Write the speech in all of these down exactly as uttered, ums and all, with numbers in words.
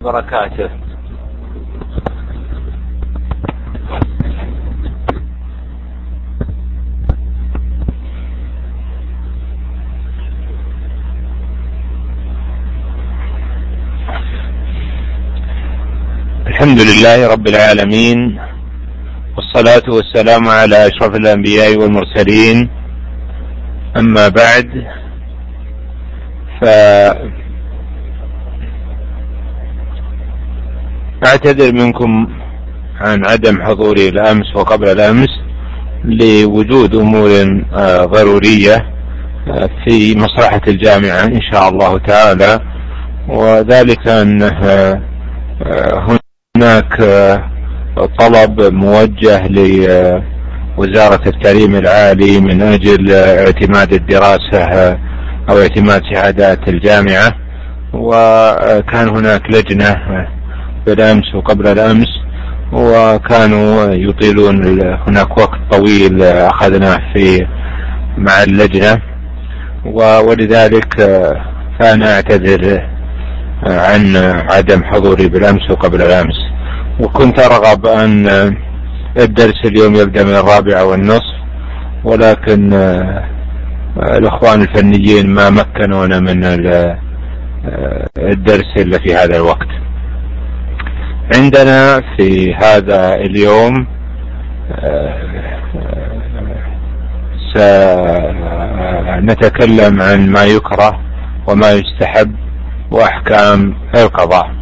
بركاته. الحمد لله رب العالمين، والصلاة والسلام على أشرف الأنبياء والمرسلين، أما بعد، فأعتذر منكم عن عدم حضوري الأمس وقبل الأمس لوجود أمور ضرورية في مصلحة الجامعة إن شاء الله تعالى، وذلك أن هناك طلب موجه لوزارة التعليم العالي من أجل اعتماد الدراسة أو اعتماد شهادات الجامعة، وكان هناك لجنة بالأمس وقبل الأمس، وكانوا يطيلون، هناك وقت طويل أخذناه في مع اللجنة، ولذلك فأنا أعتذر عن عدم حضوري بالأمس وقبل الأمس. وكنت أرغب أن الدرس اليوم يبدأ من الرابعة والنصف، ولكن الأخوان الفنيين ما مكنونا من الدرس إلا في هذا الوقت. عندنا في هذا اليوم سنتكلم عن ما يكره وما يستحب وأحكام القضاء.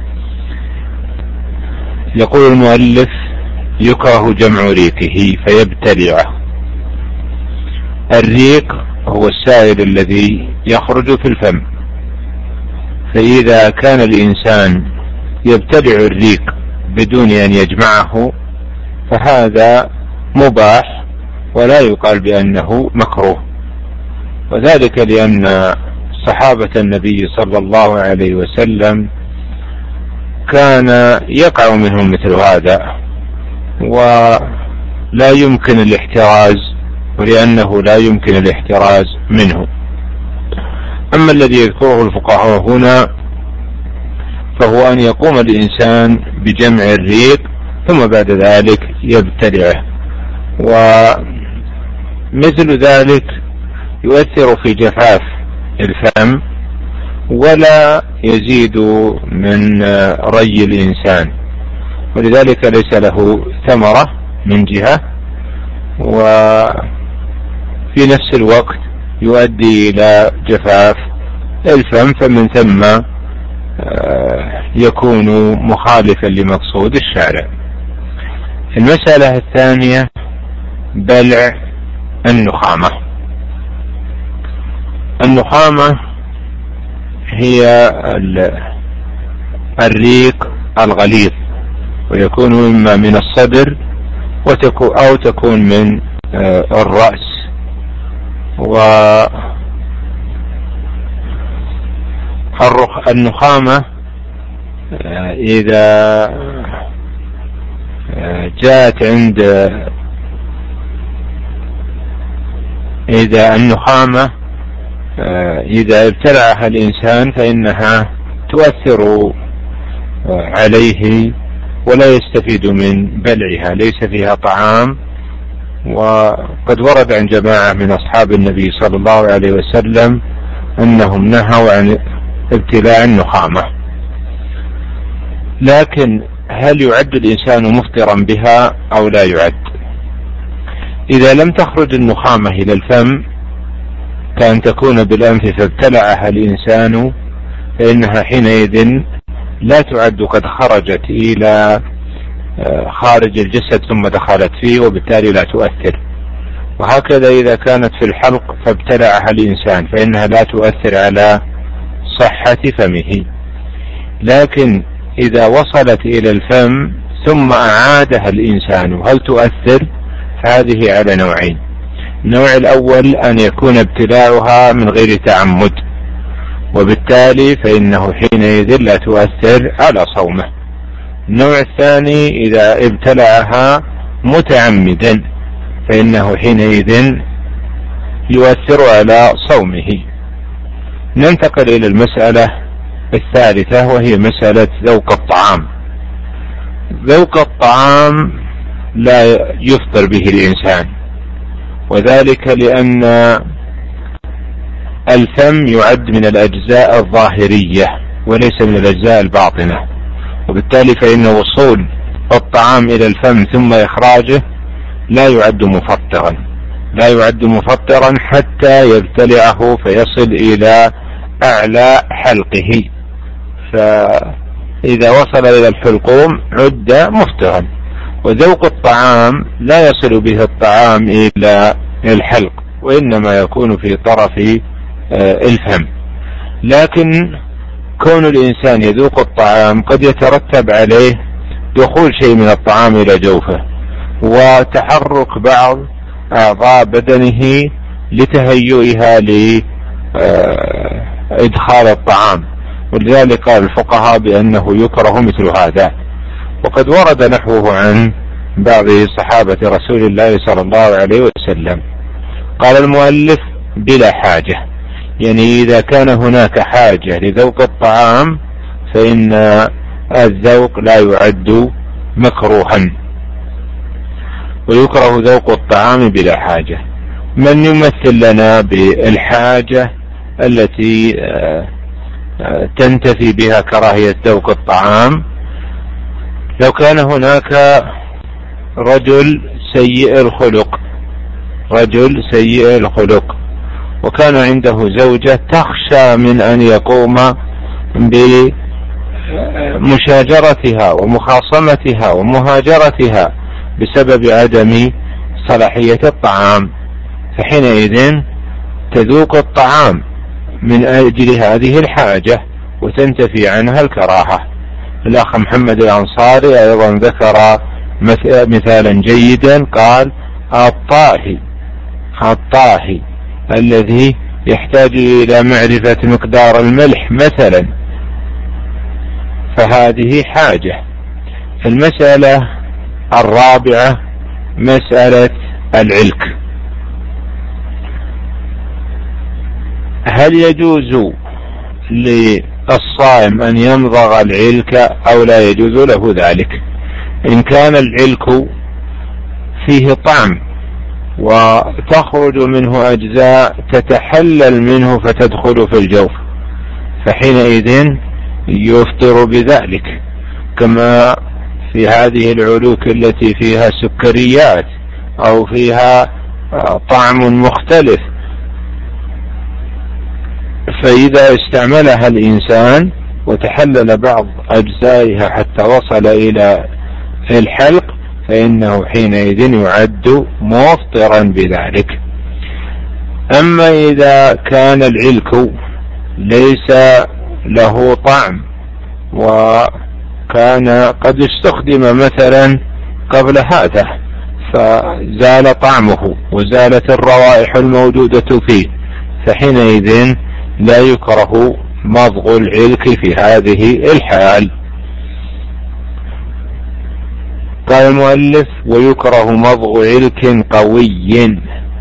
يقول المؤلف: يكره جمع ريقه فيبتلعه. الريق هو السائل الذي يخرج في الفم، فإذا كان الإنسان يبتلع الريق بدون أن يجمعه فهذا مباح ولا يقال بأنه مكروه، وذلك لأن صحابة النبي صلى الله عليه وسلم كان يقع منهم مثل هذا ولا يمكن الاحتراز، ولأنه لا يمكن الاحتراز منه. أما الذي يذكره الفقهاء هنا فهو أن يقوم الإنسان بجمع الريق ثم بعد ذلك يبتلعه، ومثل ذلك يؤثر في جفاف الفم ولا يزيد من ري الإنسان، ولذلك ليس له ثمرة من جهة، وفي نفس الوقت يؤدي إلى جفاف الفم، فمن ثم يكون مخالفا لمقصود الشارع. المسألة الثانية بلع النخامة. النخامة هي الريق الغليظ، ويكون إما من الصدر أو تكون من الرأس، والنخامة إذا جاءت عند إذا النخامة إذا ابتلعها الإنسان فإنها تؤثر عليه ولا يستفيد من بلعها، ليس فيها طعام. وقد ورد عن جماعة من أصحاب النبي صلى الله عليه وسلم أنهم نهوا عن ابتلاع النخامة. لكن هل يعد الإنسان مفطرا بها أو لا يعد؟ إذا لم تخرج النخامة إلى الفم كأن تكون بالأنف فابتلعها الإنسان فإنها حينئذ لا تعد قد خرجت إلى خارج الجسد ثم دخلت فيه، وبالتالي لا تؤثر. وهكذا إذا كانت في الحلق فابتلعها الإنسان فإنها لا تؤثر على صحة فمه. لكن إذا وصلت إلى الفم ثم أعادها الإنسان هل تؤثر؟ هذه على نوعين. النوع الأول أن يكون ابتلاعها من غير تعمد، وبالتالي فإنه حينئذ لا تؤثر على صومه. النوع الثاني إذا ابتلعها متعمدا فإنه حينئذ يؤثر على صومه. ننتقل إلى المسألة الثالثة وهي مسألة ذوق الطعام. ذوق الطعام لا يفطر به الإنسان، وذلك لأن الفم يعد من الأجزاء الظاهرية وليس من الأجزاء الباطنة، وبالتالي فإن وصول الطعام إلى الفم ثم إخراجه لا يعد مفطرا لا يعد مفطرا حتى يبتلعه فيصل إلى أعلى حلقه، فإذا وصل إلى الحلقوم عد مفطرا. وذوق الطعام لا يصل به الطعام إلى الحلق، وإنما يكون في طرف الفم، لكن كون الإنسان يذوق الطعام قد يترتب عليه دخول شيء من الطعام إلى جوفه وتحرك بعض أعضاء بدنه لتهيئها لإدخال الطعام، ولذلك قال الفقهاء بأنه يكره مثل هذا. وقد ورد نحوه عن بعض صحابة رسول الله صلى الله عليه وسلم. قال المؤلف بلا حاجة، يعني إذا كان هناك حاجة لذوق الطعام فإن الذوق لا يعد مكروها، ويكره ذوق الطعام بلا حاجة. من يمثل لنا بالحاجة التي تنتفي بها كراهية ذوق الطعام؟ لو كان هناك رجل سيء الخلق رجل سيء الخلق وكان عنده زوجة تخشى من أن يقوم بمشاجرتها ومخاصمتها ومهاجرتها بسبب عدم صلاحية الطعام، فحينئذ تذوق الطعام من أجل هذه الحاجة وتنتفي عنها الكراهة. الأخ محمد الأنصاري أيضا ذكر مثالا جيدا، قال الطاهي الطاهي الذي يحتاج إلى معرفة مقدار الملح مثلا، فهذه حاجة. المسألة الرابعة مسألة العلك. هل يجوز للصائم أن يمضغ العلك أو لا يجوز له ذلك؟ إن كان العلك فيه طعم وتخرج منه أجزاء تتحلل منه فتدخل في الجوف فحينئذ يفطر بذلك، كما في هذه العلوك التي فيها سكريات أو فيها طعم مختلف، فإذا استعملها الإنسان وتحلل بعض أجزائها حتى وصل إلى الحلق فإنه حينئذ يعد مفطرا بذلك. أما إذا كان العلك ليس له طعم وكان قد استخدم مثلا قبل هذا فزال طعمه وزالت الروائح الموجودة فيه، فحينئذ لا يكره مضغ العلك في هذه الحال. قال المؤلف ويكره مضغ علك قوي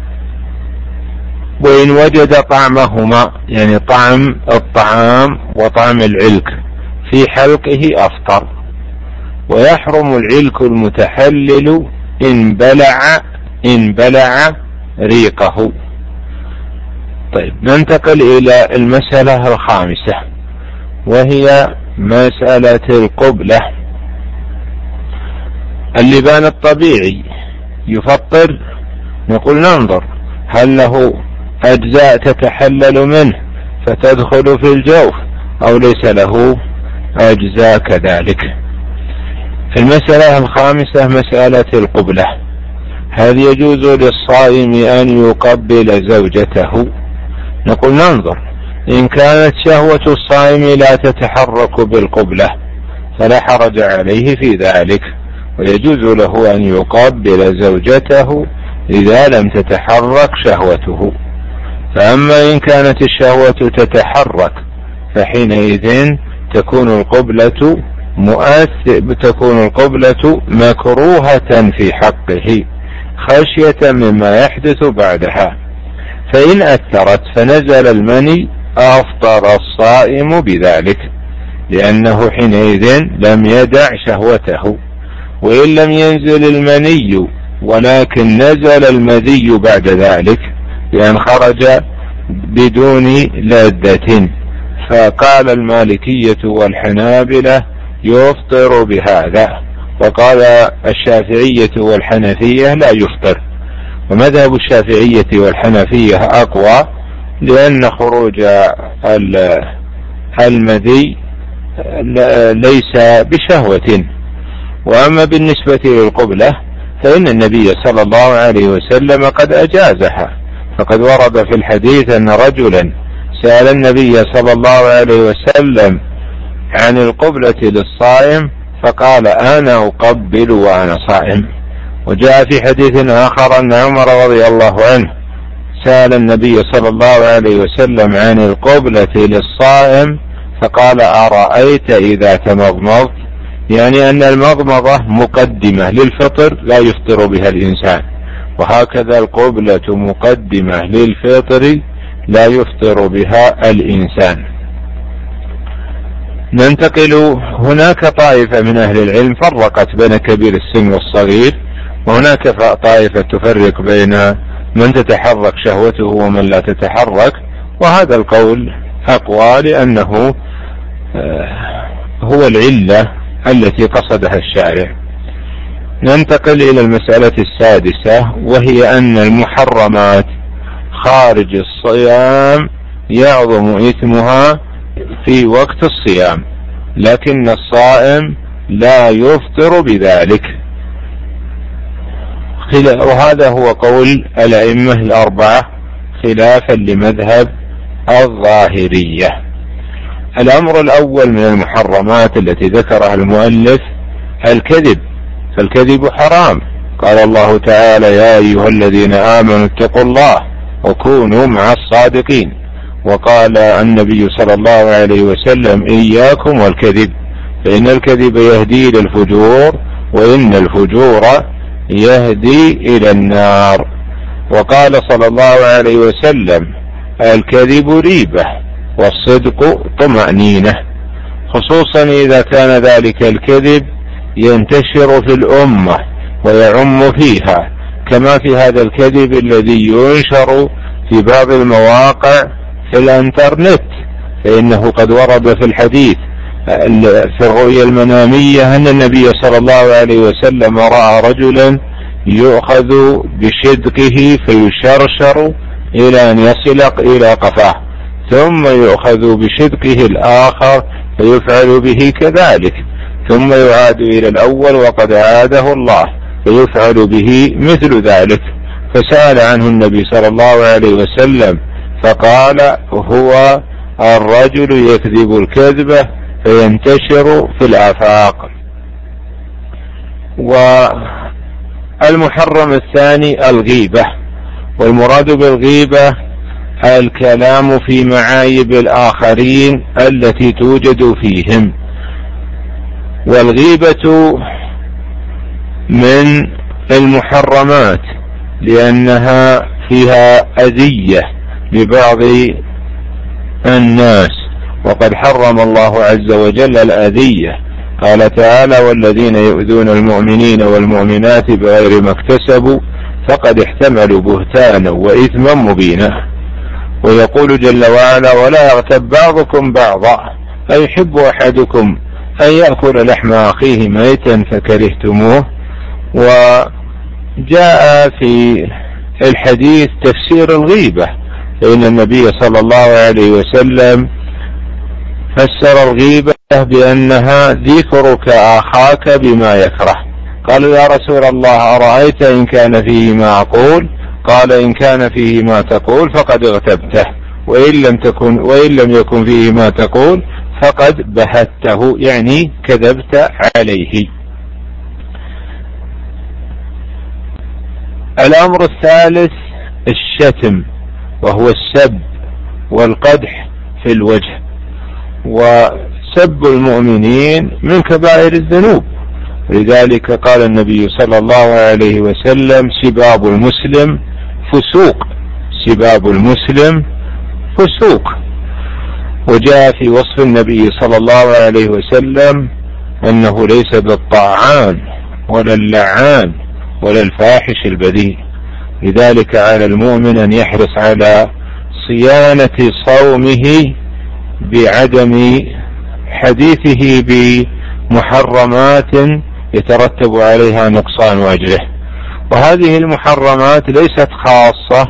وإن وجد طعمهما، يعني طعم الطعام وطعم العلك في حلقه أفطر. ويحرم العلك المتحلل إن بلع إن بلع ريقه. طيب ننتقل إلى المسألة الخامسة وهي مسألة القبلة. اللبان الطبيعي يفطر؟ نقول ننظر هل له أجزاء تتحلل منه فتدخل في الجوف أو ليس له أجزاء كذلك. المسألة الخامسة مسألة القبلة. هل يجوز للصائم أن يقبل زوجته؟ نقول ننظر، إن كانت شهوة الصائم لا تتحرك بالقبلة فلا حرج عليه في ذلك، ويجوز له أن يقبل زوجته إذا لم تتحرك شهوته. فأما إن كانت الشهوة تتحرك فحينئذ تكون القبلة مؤثر تكون القبلة مكروهة في حقه خشية مما يحدث بعدها، فإن أثرت فنزل المني أفطر الصائم بذلك. لأنه حينئذ لم يدع شهوته. وإن لم ينزل المني ولكن نزل المذي بعد ذلك لأن خرج بدون لذة، فقال المالكية والحنابلة يفطر بهذا، وقال الشافعية والحنفية لا يفطر. ومذهب الشافعية والحنفية أقوى لأن خروج المذي ليس بشهوة. وأما بالنسبة للقبلة فإن النبي صلى الله عليه وسلم قد أجازها، فقد ورد في الحديث أن رجلا سأل النبي صلى الله عليه وسلم عن القبلة للصائم فقال أنا أقبل وأنا صائم. وجاء في حديث آخر أن عمر رضي الله عنه سأل النبي صلى الله عليه وسلم عن القبلة للصائم فقال أرأيت إذا تمضمضت، يعني أن المضمضة مقدمة للفطر لا يفطر بها الإنسان، وهكذا القبلة مقدمة للفطر لا يفطر بها الإنسان. ننتقل، هناك طائفة من أهل العلم فرقت بين كبير السن والصغير، وهناك طائفة تفرق بين من تتحرك شهوته ومن لا تتحرك، وهذا القول أقوى لأنه هو العلة التي قصدها الشارع. ننتقل إلى المسألة السادسة، وهي أن المحرمات خارج الصيام يعظم إثمها في وقت الصيام، لكن الصائم لا يفطر بذلك، وهذا هو قول الأئمة الأربعة خلافا لمذهب الظاهرية. الأمر الأول من المحرمات التي ذكرها المؤلف الكذب، فالكذب حرام. قال الله تعالى يا أيها الذين آمنوا اتقوا الله وكونوا مع الصادقين. وقال النبي صلى الله عليه وسلم إياكم والكذب فإن الكذب يهدي إلى الفجور وإن الفجور يهدي إلى النار. وقال صلى الله عليه وسلم الكذب ريبة والصدق طمأنينة، خصوصا إذا كان ذلك الكذب ينتشر في الأمة ويعم فيها، كما في هذا الكذب الذي ينشر في بعض المواقع في الانترنت، فإنه قد ورد في الحديث في الرؤيا المنامية أن النبي صلى الله عليه وسلم رأى رجلا يؤخذ بشدقه فيشرشر إلى أن يصل إلى قفاه، ثم يؤخذ بشدقه الآخر فيفعل به كذلك، ثم يعاد إلى الأول وقد عاده الله فيفعل به مثل ذلك. فسأل عنه النبي صلى الله عليه وسلم فقال هو الرجل يكذب الكذبة فينتشر في الآفاق. والمحرم الثاني الغيبة، والمراد بالغيبة الكلام في معايب الآخرين التي توجد فيهم. والغيبة من المحرمات لأنها فيها أذية لبعض الناس، وقد حرم الله عز وجل الأذية. قال تعالى والذين يؤذون المؤمنين والمؤمنات بغير ما اكتسبوا فقد احتملوا بهتانا وإثما مبينا. ويقول جل وعلا ولا يغتب بعضكم بعضا أيحب أحدكم أن يأكل لحم أخيه ميتا فكرهتموه. وجاء في الحديث تفسير الغيبة، فإن النبي صلى الله عليه وسلم فسر الغيبة بأنها ذكرك أخاك بما يكره. قالوا يا رسول الله أرأيت إن كان فيه ما أقول؟ قال إن كان فيه ما تقول فقد اغتبته، وإن لم تكن وإن لم يكن فيه ما تقول فقد بهته، يعني كذبت عليه. الأمر الثالث الشتم، وهو السب والقدح في الوجه. وسب المؤمنين من كبائر الذنوب، لذلك قال النبي صلى الله عليه وسلم سباب المسلم فسوق، سباب المسلم فسوق. وجاء في وصف النبي صلى الله عليه وسلم أنه ليس بالطاعان ولا اللعان ولا الفاحش البذيء. لذلك على المؤمن أن يحرص على صيانة صومه بعدم حديثه بمحرمات يترتب عليها نقصان أجره. وهذه المحرمات ليست خاصة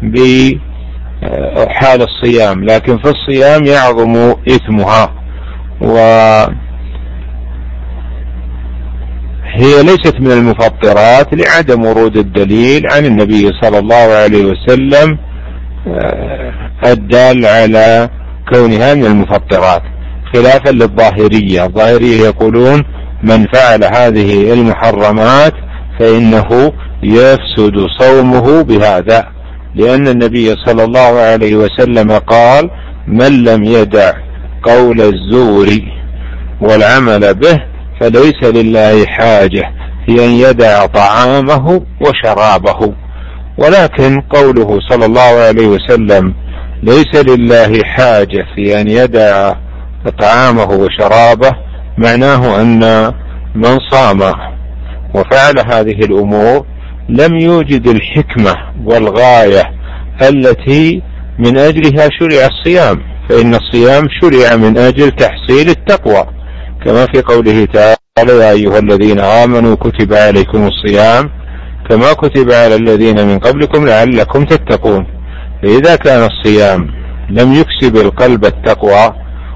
بحال الصيام، لكن في الصيام يعظم إثمها، وهي ليست من المفطرات لعدم ورود الدليل عن النبي صلى الله عليه وسلم الدال على كونها من المفطرات، خلافا للظاهرية. الظاهرية يقولون من فعل هذه المحرمات فإنه يفسد صومه بهذا، لأن النبي صلى الله عليه وسلم قال: من لم يدع قول الزور والعمل به فليس لله حاجة في أن يدع طعامه وشرابه. ولكن قوله صلى الله عليه وسلم ليس لله حاجة في أن يدع طعامه وشرابه معناه أن من صام وفعل هذه الأمور لم يوجد الحكمة والغاية التي من أجلها شرع الصيام، فإن الصيام شرع من أجل تحصيل التقوى، كما في قوله تعالى: يا أيها الذين آمنوا كتب عليكم الصيام كما كتب على الذين من قبلكم لعلكم تتقون. فإذا كان الصيام لم يكسب القلب التقوى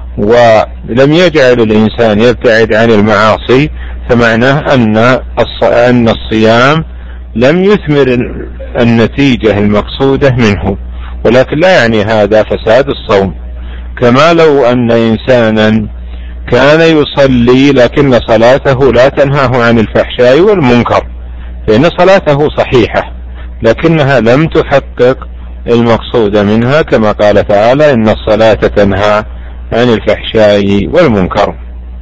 ولم يجعل الإنسان يبتعد عن المعاصي فمعناه أن الصيام لم يثمر النتيجة المقصودة منه. ولكن لا يعني هذا فساد الصوم، كما لو أن إنسانا كان يصلي لكن صلاته لا تنهاه عن الفحشاء والمنكر، فإن صلاته صحيحة لكنها لم تحقق المقصود منها، كما قال تعالى: إن الصلاة تنهى عن الفحشاء والمنكر.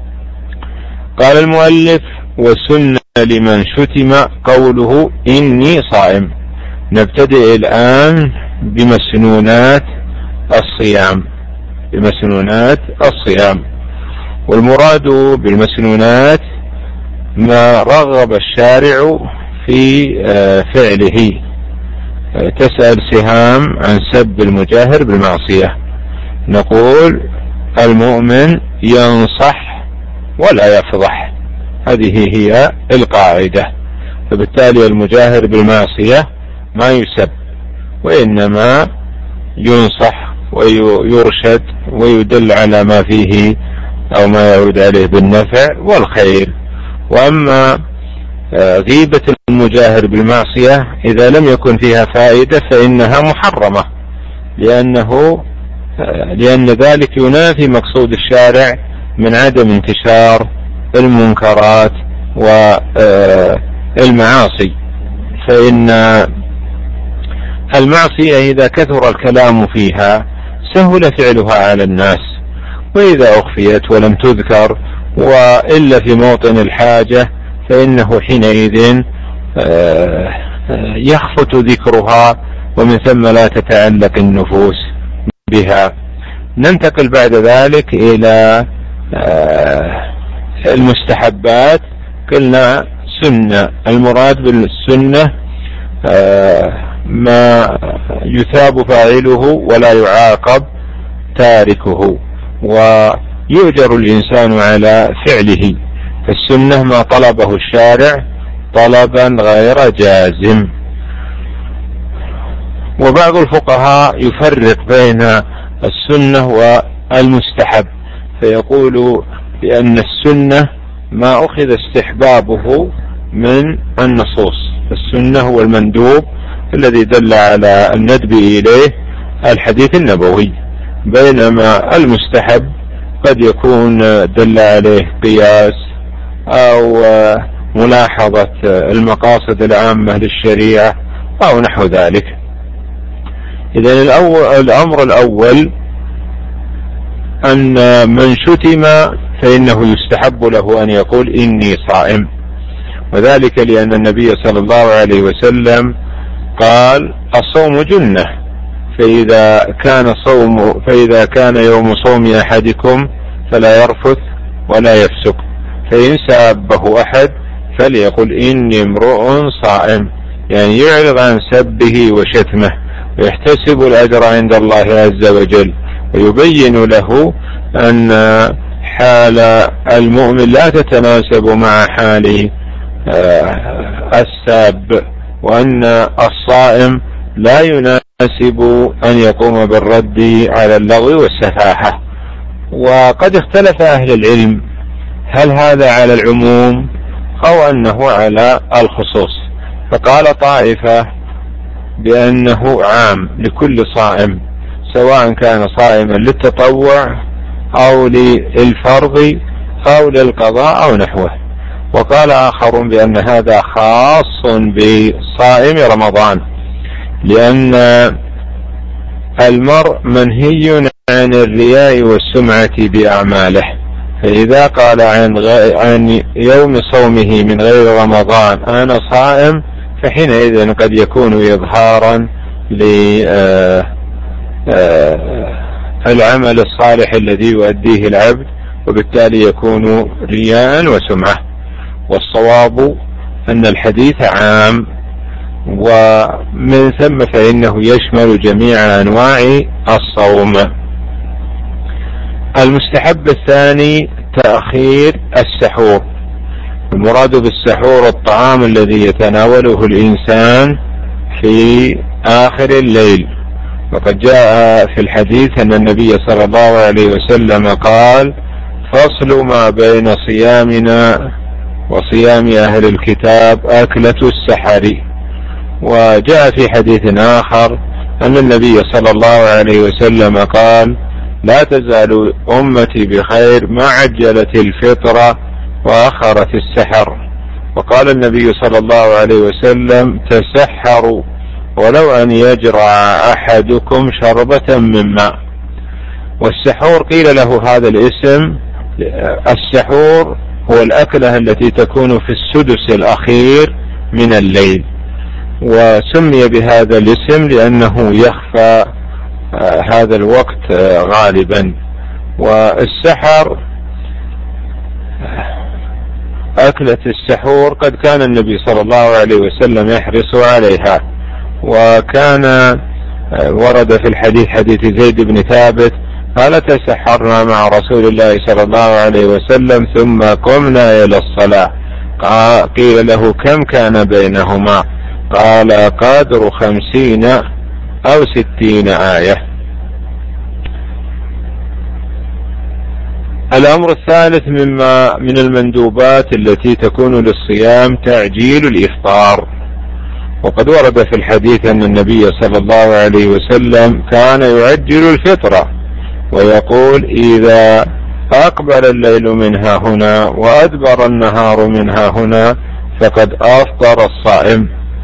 قال المؤلف: وسن لمن شتم قوله إني صائم. نبتدئ الآن بمسنونات الصيام بمسنونات الصيام والمراد بالمسنونات ما رغب الشارع في فعله. تسأل سهام عن سب المجاهر بالمعصية، نقول: المؤمن ينصح ولا يفضح، هذه هي القاعدة. فبالتالي المجاهر بالمعصية ما يسب، وإنما ينصح ويرشد ويدل على ما فيه أو ما يعود عليه بالنفع والخير. وأما غيبة المجاهر بالمعصية إذا لم يكن فيها فائدة فإنها محرمة، لأنه لأن ذلك ينافي مقصود الشارع من عدم انتشار المنكرات والمعاصي. فإن المعصية إذا كثر الكلام فيها سهل فعلها على الناس، وإذا أخفيت ولم تذكر وإلا في موطن الحاجة فإنه حينئذ يخفت ذكرها، ومن ثم لا تتعلق النفوس بها. ننتقل بعد ذلك إلى المستحبات. قلنا سنة، المراد بالسنة ما يثاب فاعله ولا يعاقب تاركه، ويؤجر الإنسان على فعله. فالسنة ما طلبه الشارع طلبا غير جازم. وبعض الفقهاء يفرق بين السنة والمستحب، فيقول بأن السنة ما أخذ استحبابه من النصوص. السنة هو المندوب الذي دل على الندب إليه الحديث النبوي، بينما المستحب قد يكون دل عليه قياس أو ملاحظة المقاصد العامة للشريعة أو نحو ذلك. إذن الأمر الأول أن من شتم فإنه يستحب له أن يقول إني صائم، وذلك لأن النبي صلى الله عليه وسلم قال: الصوم جنة، فإذا كان صوم فإذا كان يوم صوم أحدكم فلا يرفث ولا يفسق، فإن سابه أحد فليقل إني امرؤ صائم، يعني يعرض عن سبه وشتمه ويحتسب الأجر عند الله عز وجل، ويبين له أن حال المؤمن لا تتناسب مع حال الساب، وأن الصائم لا يناسب أن يقوم بالرد على اللغو والسفاهة. وقد اختلف أهل العلم هل هذا على العموم أو أنه على الخصوص، فقال طائفة بأنه عام لكل صائم سواء كان صائما للتطوع أو للفرض أو للقضاء أو نحوه، وقال آخرون بأن هذا خاص بصائم رمضان، لأن المرء منهي عن الرياء والسمعة بأعماله، فإذا قال عن, غ... عن يوم صومه من غير رمضان أنا صائم فحينئذ قد يكون إظهارا للعمل الصالح الذي يؤديه العبد، وبالتالي يكون رياء وسمعة. والصواب أن الحديث عام، ومن ثم فإنه يشمل جميع أنواع الصوم. المستحب الثاني تأخير السحور. المراد بالسحور الطعام الذي يتناوله الإنسان في آخر الليل، وقد جاء في الحديث أن النبي صلى الله عليه وسلم قال فصل ما بين صيامنا وصيام أهل الكتاب أكلة السحر. وجاء في حديث آخر أن النبي صلى الله عليه وسلم قال لا تزال أمتي بخير ما عجلت الفطرة وأخرت السحر. وقال النبي صلى الله عليه وسلم تسحروا ولو أن يجرع أحدكم شربة من ماء. والسحور قيل له هذا الاسم، السحور هو الأكلة التي تكون في السدس الأخير من الليل، وسمي بهذا الاسم لأنه يخفى هذا الوقت غالبا. والسحر أكلة السحور قد كان النبي صلى الله عليه وسلم يحرص عليها، وكان ورد في الحديث حديث زيد بن ثابت قال تسحرنا مع رسول الله صلى الله عليه وسلم ثم قمنا إلى الصلاة، قيل له كم كان بينهما؟ قال قدر خمسين أو ستين آية. الأمر الثالث مما من المندوبات التي تكون للصيام تعجيل الإفطار. وقد ورد في الحديث أن النبي صلى الله عليه وسلم كان يعجل الفطرة ويقول إذا أقبل الليل منها هنا وأدبر النهار منها هنا فقد أفطر الصائم.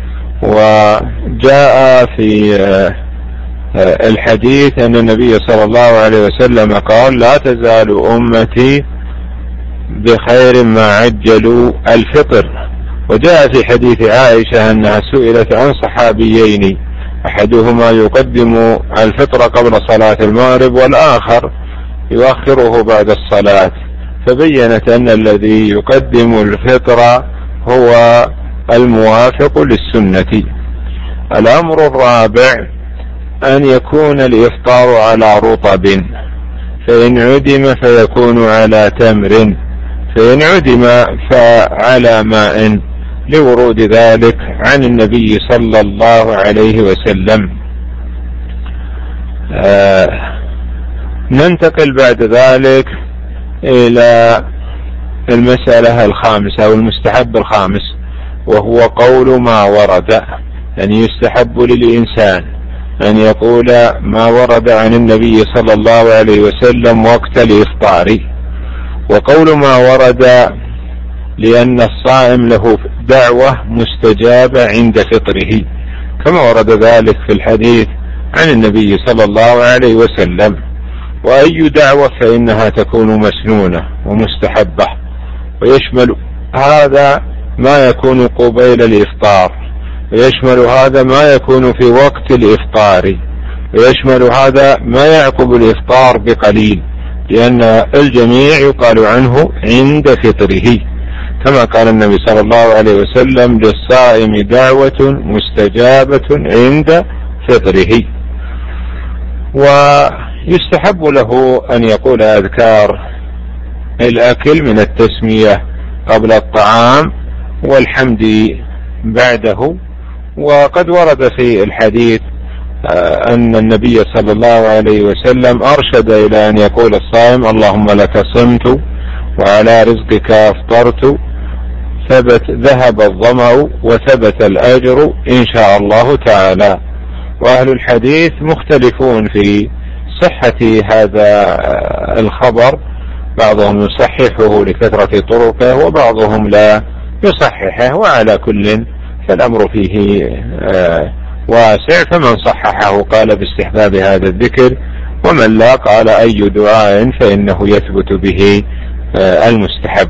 وجاء في الحديث أن النبي صلى الله عليه وسلم قال لا تزال أمتي بخير ما عجلوا الفطر. وجاء في حديث عائشة أنها سئلت عن صحابيين أحدهما يقدم الفطر قبل صلاة المغرب والآخر يؤخره بعد الصلاة، فبينت أن الذي يقدم الفطر هو الموافق للسنة. الأمر الرابع أن يكون الإفطار على رطب، فإن عدم فيكون على تمر، فإن عدم فعلى ماء، لورود ذلك عن النبي صلى الله عليه وسلم. آه ننتقل بعد ذلك إلى المسألة الخامسة أو المستحب الخامس، وهو قول ما ورد. يعني يستحب للإنسان أن يقول ما ورد عن النبي صلى الله عليه وسلم وقت الإفطار. وقول ما ورد لأن الصائم له دعوة مستجابة عند فطره، كما ورد ذلك في الحديث عن النبي صلى الله عليه وسلم. وأي دعوة فإنها تكون مسنونة ومستحبة، ويشمل هذا ما يكون قبيل الإفطار، ويشمل هذا ما يكون في وقت الإفطار، ويشمل هذا ما يعقب الإفطار بقليل، لأن الجميع يقال عنه عند فطره، كما قال النبي صلى الله عليه وسلم: للصائم دعوة مستجابة عند فطره. ويستحب له أن يقول أذكار الأكل من التسمية قبل الطعام والحمد بعده. وقد ورد في الحديث أن النبي صلى الله عليه وسلم أرشد إلى أن يقول الصائم: اللهم لك صمت وعلى رزقك أفطرت، ثبت ذهب الظمأ وثبت الأجر إن شاء الله تعالى. وأهل الحديث مختلفون في صحة هذا الخبر، بعضهم يصححه لكثرة طرقه وبعضهم لا يصححه، وعلى كل فالأمر فيه واسع، فمن صححه قال باستحباب هذا الذكر، ومن لا قال أي دعاء فإنه يثبت به المستحب.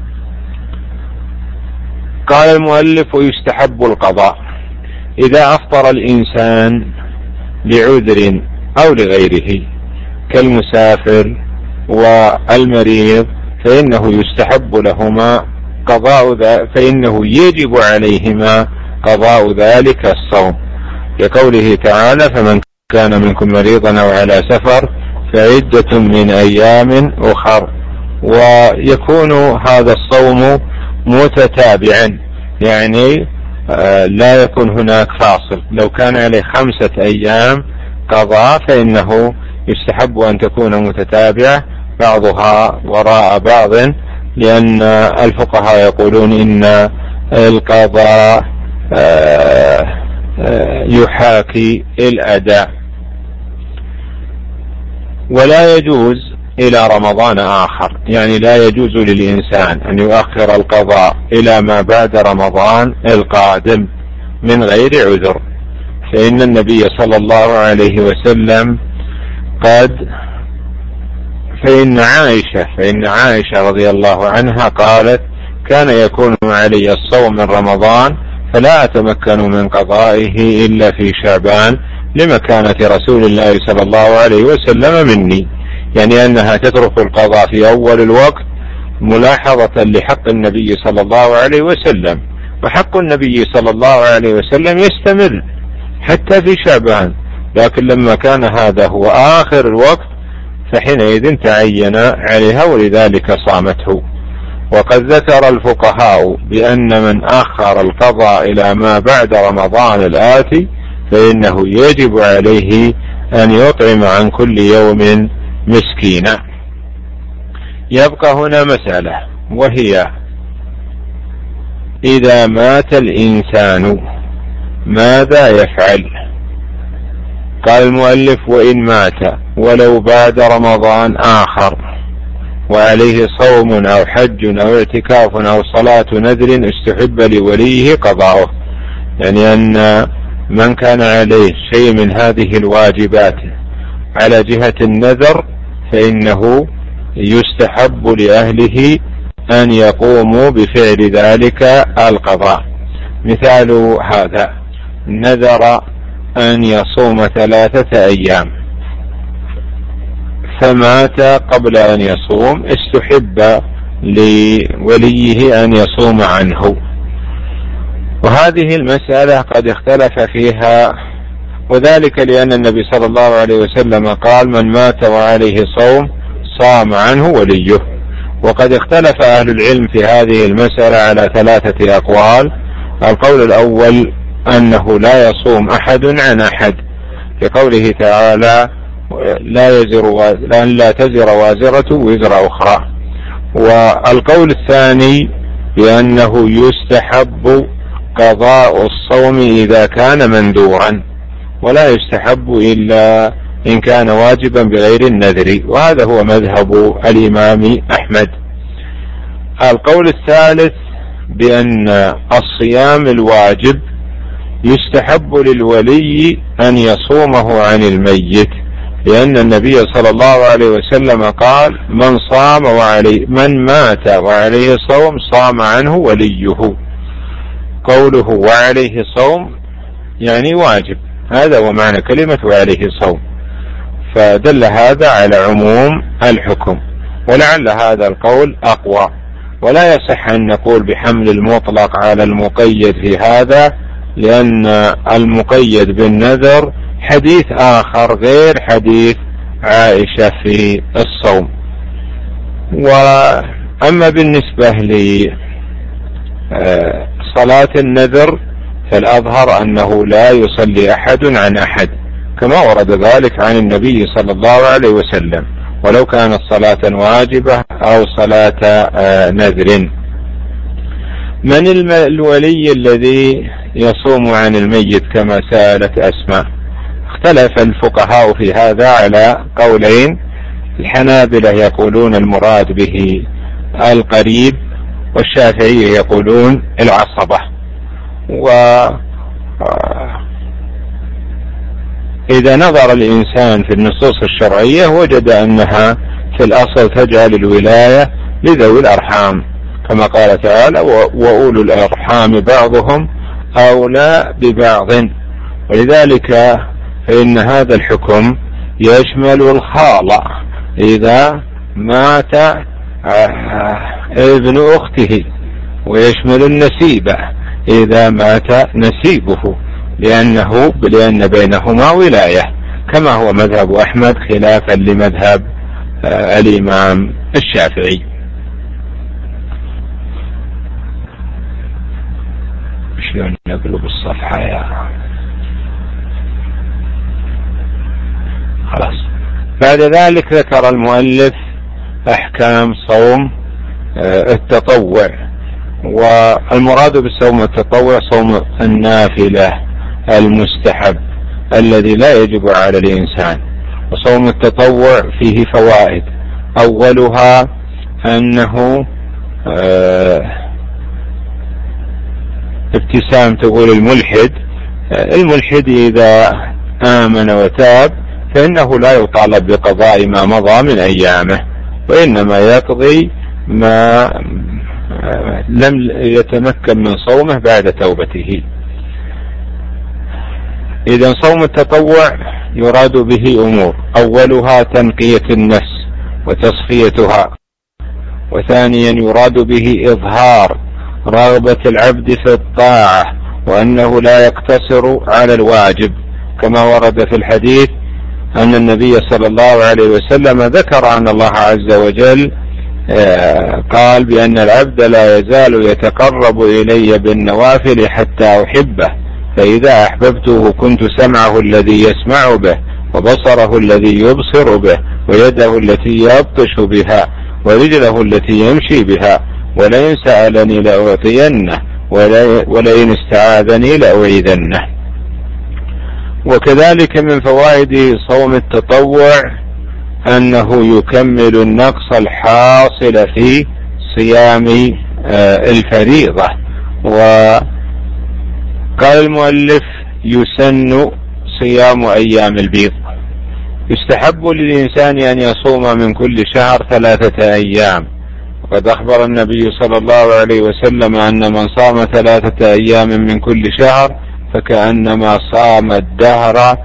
قال المؤلف: ويستحب القضاء إذا أفطر الإنسان لعذر أو لغيره كالمسافر والمريض، فإنه يستحب لهما قضاء فإنه يجب عليهما قضاء ذلك الصوم، لقوله تعالى: فمن كان منكم مريضا أو على سفر فعدة من أيام أخر. ويكون هذا الصوم متتابعا، يعني لا يكون هناك فاصل. لو كان عليه خمسة أيام قضاء فإنه يستحب أن تكون متتابعة بعضها وراء بعض، لأن الفقهاء يقولون إن القضاء يحاكي الأداء. ولا يجوز إلى رمضان آخر، يعني لا يجوز للإنسان أن يؤخر القضاء إلى ما بعد رمضان القادم من غير عذر، فإن النبي صلى الله عليه وسلم قد فإن عائشة فإن عائشة رضي الله عنها قالت: كان يكون علي الصوم من رمضان فلا أتمكن من قضائه إلا في شعبان لمكانة رسول الله صلى الله عليه وسلم مني، يعني أنها تترك القضاء في أول الوقت ملاحظة لحق النبي صلى الله عليه وسلم، وحق النبي صلى الله عليه وسلم يستمر حتى في شعبان، لكن لما كان هذا هو آخر الوقت فحينئذ تعين عليها ولذلك صامته. وقد ذكر الفقهاء بأن من أخر القضاء إلى ما بعد رمضان الآتي فإنه يجب عليه أن يطعم عن كل يوم مسكينا. يبقى هنا مسألة، وهي: إذا مات الإنسان ماذا يفعل؟ قال المؤلف: وإن مات ولو بعد رمضان آخر وعليه صوم أو حج أو اعتكاف أو صلاة نذر استحب لوليه قضاؤه، يعني أن من كان عليه شيء من هذه الواجبات على جهة النذر فإنه يستحب لأهله أن يقوموا بفعل ذلك القضاء. مثال هذا: نذر أن يصوم ثلاثة أيام فمات قبل أن يصوم، استحب لوليه أن يصوم عنه. وهذه المسألة قد اختلف فيها، وذلك لأن النبي صلى الله عليه وسلم قال: من مات وعليه صوم صام عنه وليه. وقد اختلف أهل العلم في هذه المسألة على ثلاثة أقوال. القول الأول أنه لا يصوم أحد عن أحد، لقوله تعالى: لا يزر لأن لا تزر وازرة وزر أخرى. والقول الثاني بأنه يستحب قضاء الصوم إذا كان مندورا، ولا يستحب إلا إن كان واجبا بغير النذر، وهذا هو مذهب الإمام أحمد. القول الثالث بأن الصيام الواجب يستحب للولي أن يصومه عن الميت، لأن النبي صلى الله عليه وسلم قال: من صام وعليه من مات وعليه صوم صام عنه وليه. قوله وعليه صوم يعني واجب، هذا هو معنى كلمة وعليه صوم، فدل هذا على عموم الحكم، ولعل هذا القول أقوى. ولا يصح أن نقول بحمل المطلق على المقيد في هذا، لأن المقيد بالنذر حديث آخر غير حديث عائشة في الصوم. وأما بالنسبة لصلاة النذر فالأظهر أنه لا يصلي أحد عن أحد، كما ورد ذلك عن النبي صلى الله عليه وسلم، ولو كانت صلاة واجبة أو صلاة نذر. من الولي الذي يصوم عن الميت كما سألت أسماء؟ اختلف الفقهاء في هذا على قولين. الحنابلة يقولون المراد به القريب، والشافعية يقولون العصبة. وإذا نظر الإنسان في النصوص الشرعية وجد أنها في الأصل تجعل الولاية لذوي الأرحام، كما قال تعالى: وأولو الأرحام بعضهم أولى ببعض. ولذلك فإن هذا الحكم يشمل الخالة إذا مات ابن أخته، ويشمل النسيبة إذا مات نسيبه، لأنه لأن بينهما ولاية، كما هو مذهب أحمد خلافا لمذهب الإمام الشافعي. شلون نقلب الصفحة يا خلاص. بعد ذلك ذكر المؤلف أحكام صوم التطوع، والمراد بالصوم التطوع صوم النافلة المستحب الذي لا يجب على الإنسان. وصوم التطوع فيه فوائد، أولها أنه ابتسام تقول الملحد الملحد إذا آمن وتاب فإنه لا يطالب بقضاء ما مضى من أيامه، وإنما يقضي ما لم يتمكن من صومه بعد توبته. إذا صوم التطوع يراد به أمور، أولها تنقية النفس وتصفيتها، وثانيا يراد به إظهار رغبة العبد في الطاعة، وأنه لا يقتصر على الواجب، كما ورد في الحديث أن النبي صلى الله عليه وسلم ذكر أن الله عز وجل قال بأن العبد لا يزال يتقرب إلي بالنوافل حتى أحبه، فإذا أحببته كنت سمعه الذي يسمع به، وبصره الذي يبصر به، ويده التي يبطش بها، ورجله التي يمشي بها، ولئن سألني لأعطينه، ولئن استعاذني لأعيذنه. وكذلك من فوائد صوم التطوع أنه يكمل النقص الحاصل في صيام الفريضة. وقال المؤلف: يسن صيام أيام البيض. يستحب للإنسان أن يصوم من كل شهر ثلاثة أيام، وقد أخبر النبي صلى الله عليه وسلم أن من صام ثلاثة أيام من كل شهر فكأنما صام الدهر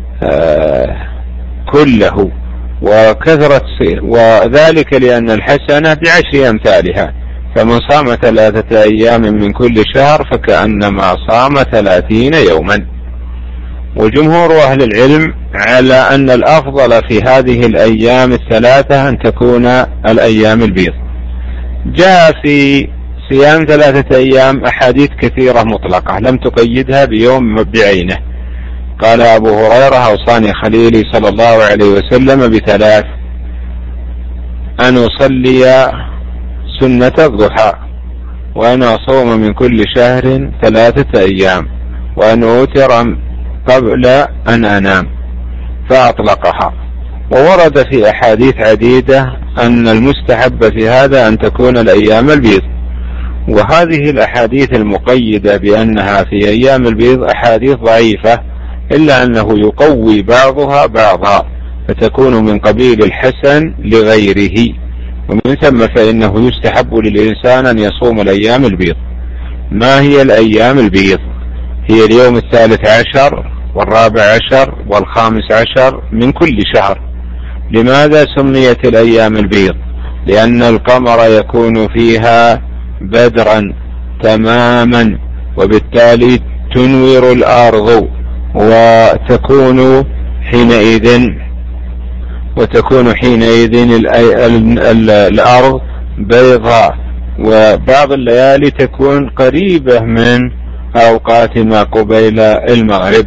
كله. وكثرة وذلك لأن الحسنة بعشر أمثالها، فمن صام ثلاثة أيام من كل شهر فكأنما صام ثلاثين يوما. وجمهور أهل العلم على أن الأفضل في هذه الأيام الثلاثة أن تكون الأيام البيض. جاء في صيام ثلاثة أيام أحاديث كثيرة مطلقة لم تقيدها بيوم بعينه. قال أبو هريرة: أوصاني خليلي صلى الله عليه وسلم بثلاث: أن أصلي سنة الضحى، وأن أصوم من كل شهر ثلاثة أيام، وأن أوتر قبل أن أنام، فأطلقها. وورد في أحاديث عديدة أن المستحب في هذا أن تكون الأيام البيض. وهذه الأحاديث المقيدة بأنها في أيام البيض أحاديث ضعيفة، إلا أنه يقوي بعضها بعضا، فتكون من قبيل الحسن لغيره. ومن ثم فإنه يستحب للإنسان أن يصوم الأيام البيض. ما هي الأيام البيض؟ هي اليوم الثالث عشر والرابع عشر والخامس عشر من كل شهر. لماذا سميت الأيام البيض؟ لأن القمر يكون فيها بدرا تماما، وبالتالي تنور الأرض وتكون حينئذ وتكون حينئذ الأرض بيضاء، وبعض الليالي تكون قريبة من أوقات ما قبيل المغرب.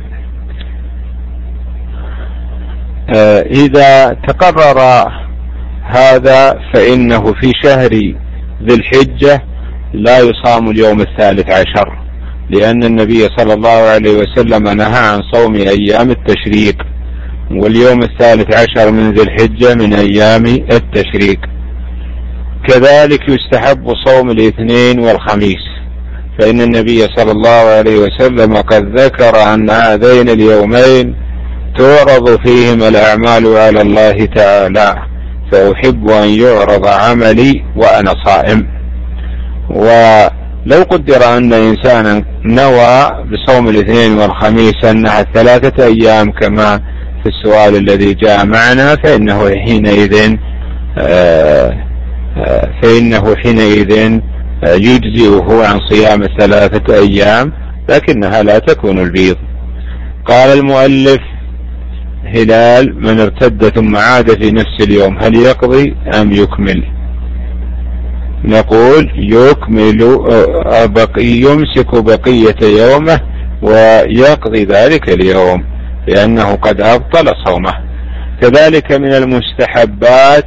إذا تقرر هذا فإنه في شهر ذي الحجة لا يصام اليوم الثالث عشر، لأن النبي صلى الله عليه وسلم نهى عن صوم أيام التشريق، واليوم الثالث عشر من ذي الحجة من أيام التشريق. كذلك يستحب صوم الاثنين والخميس، فإن النبي صلى الله عليه وسلم قد ذكر أن هذين اليومين تعرض فيهما الأعمال على الله تعالى، فأحب أن يعرض عملي وأنا صائم. ولو قدر أن إنسانا نوى بصوم الاثنين والخميس أنها ثلاثة أيام كما في السؤال الذي جاء معنا، فإنه حينئذ فإنه حينئذ يجزئه عن صيام ثلاثة أيام، لكنها لا تكون البيض. قال المؤلف: هلال من ارتد ثم عاد في نفس اليوم هل يقضي أم يكمل؟ نقول يكمل، بقي يمسك بقية يومه ويقضي ذلك اليوم لأنه قد أبطل صومه. كذلك من المستحبات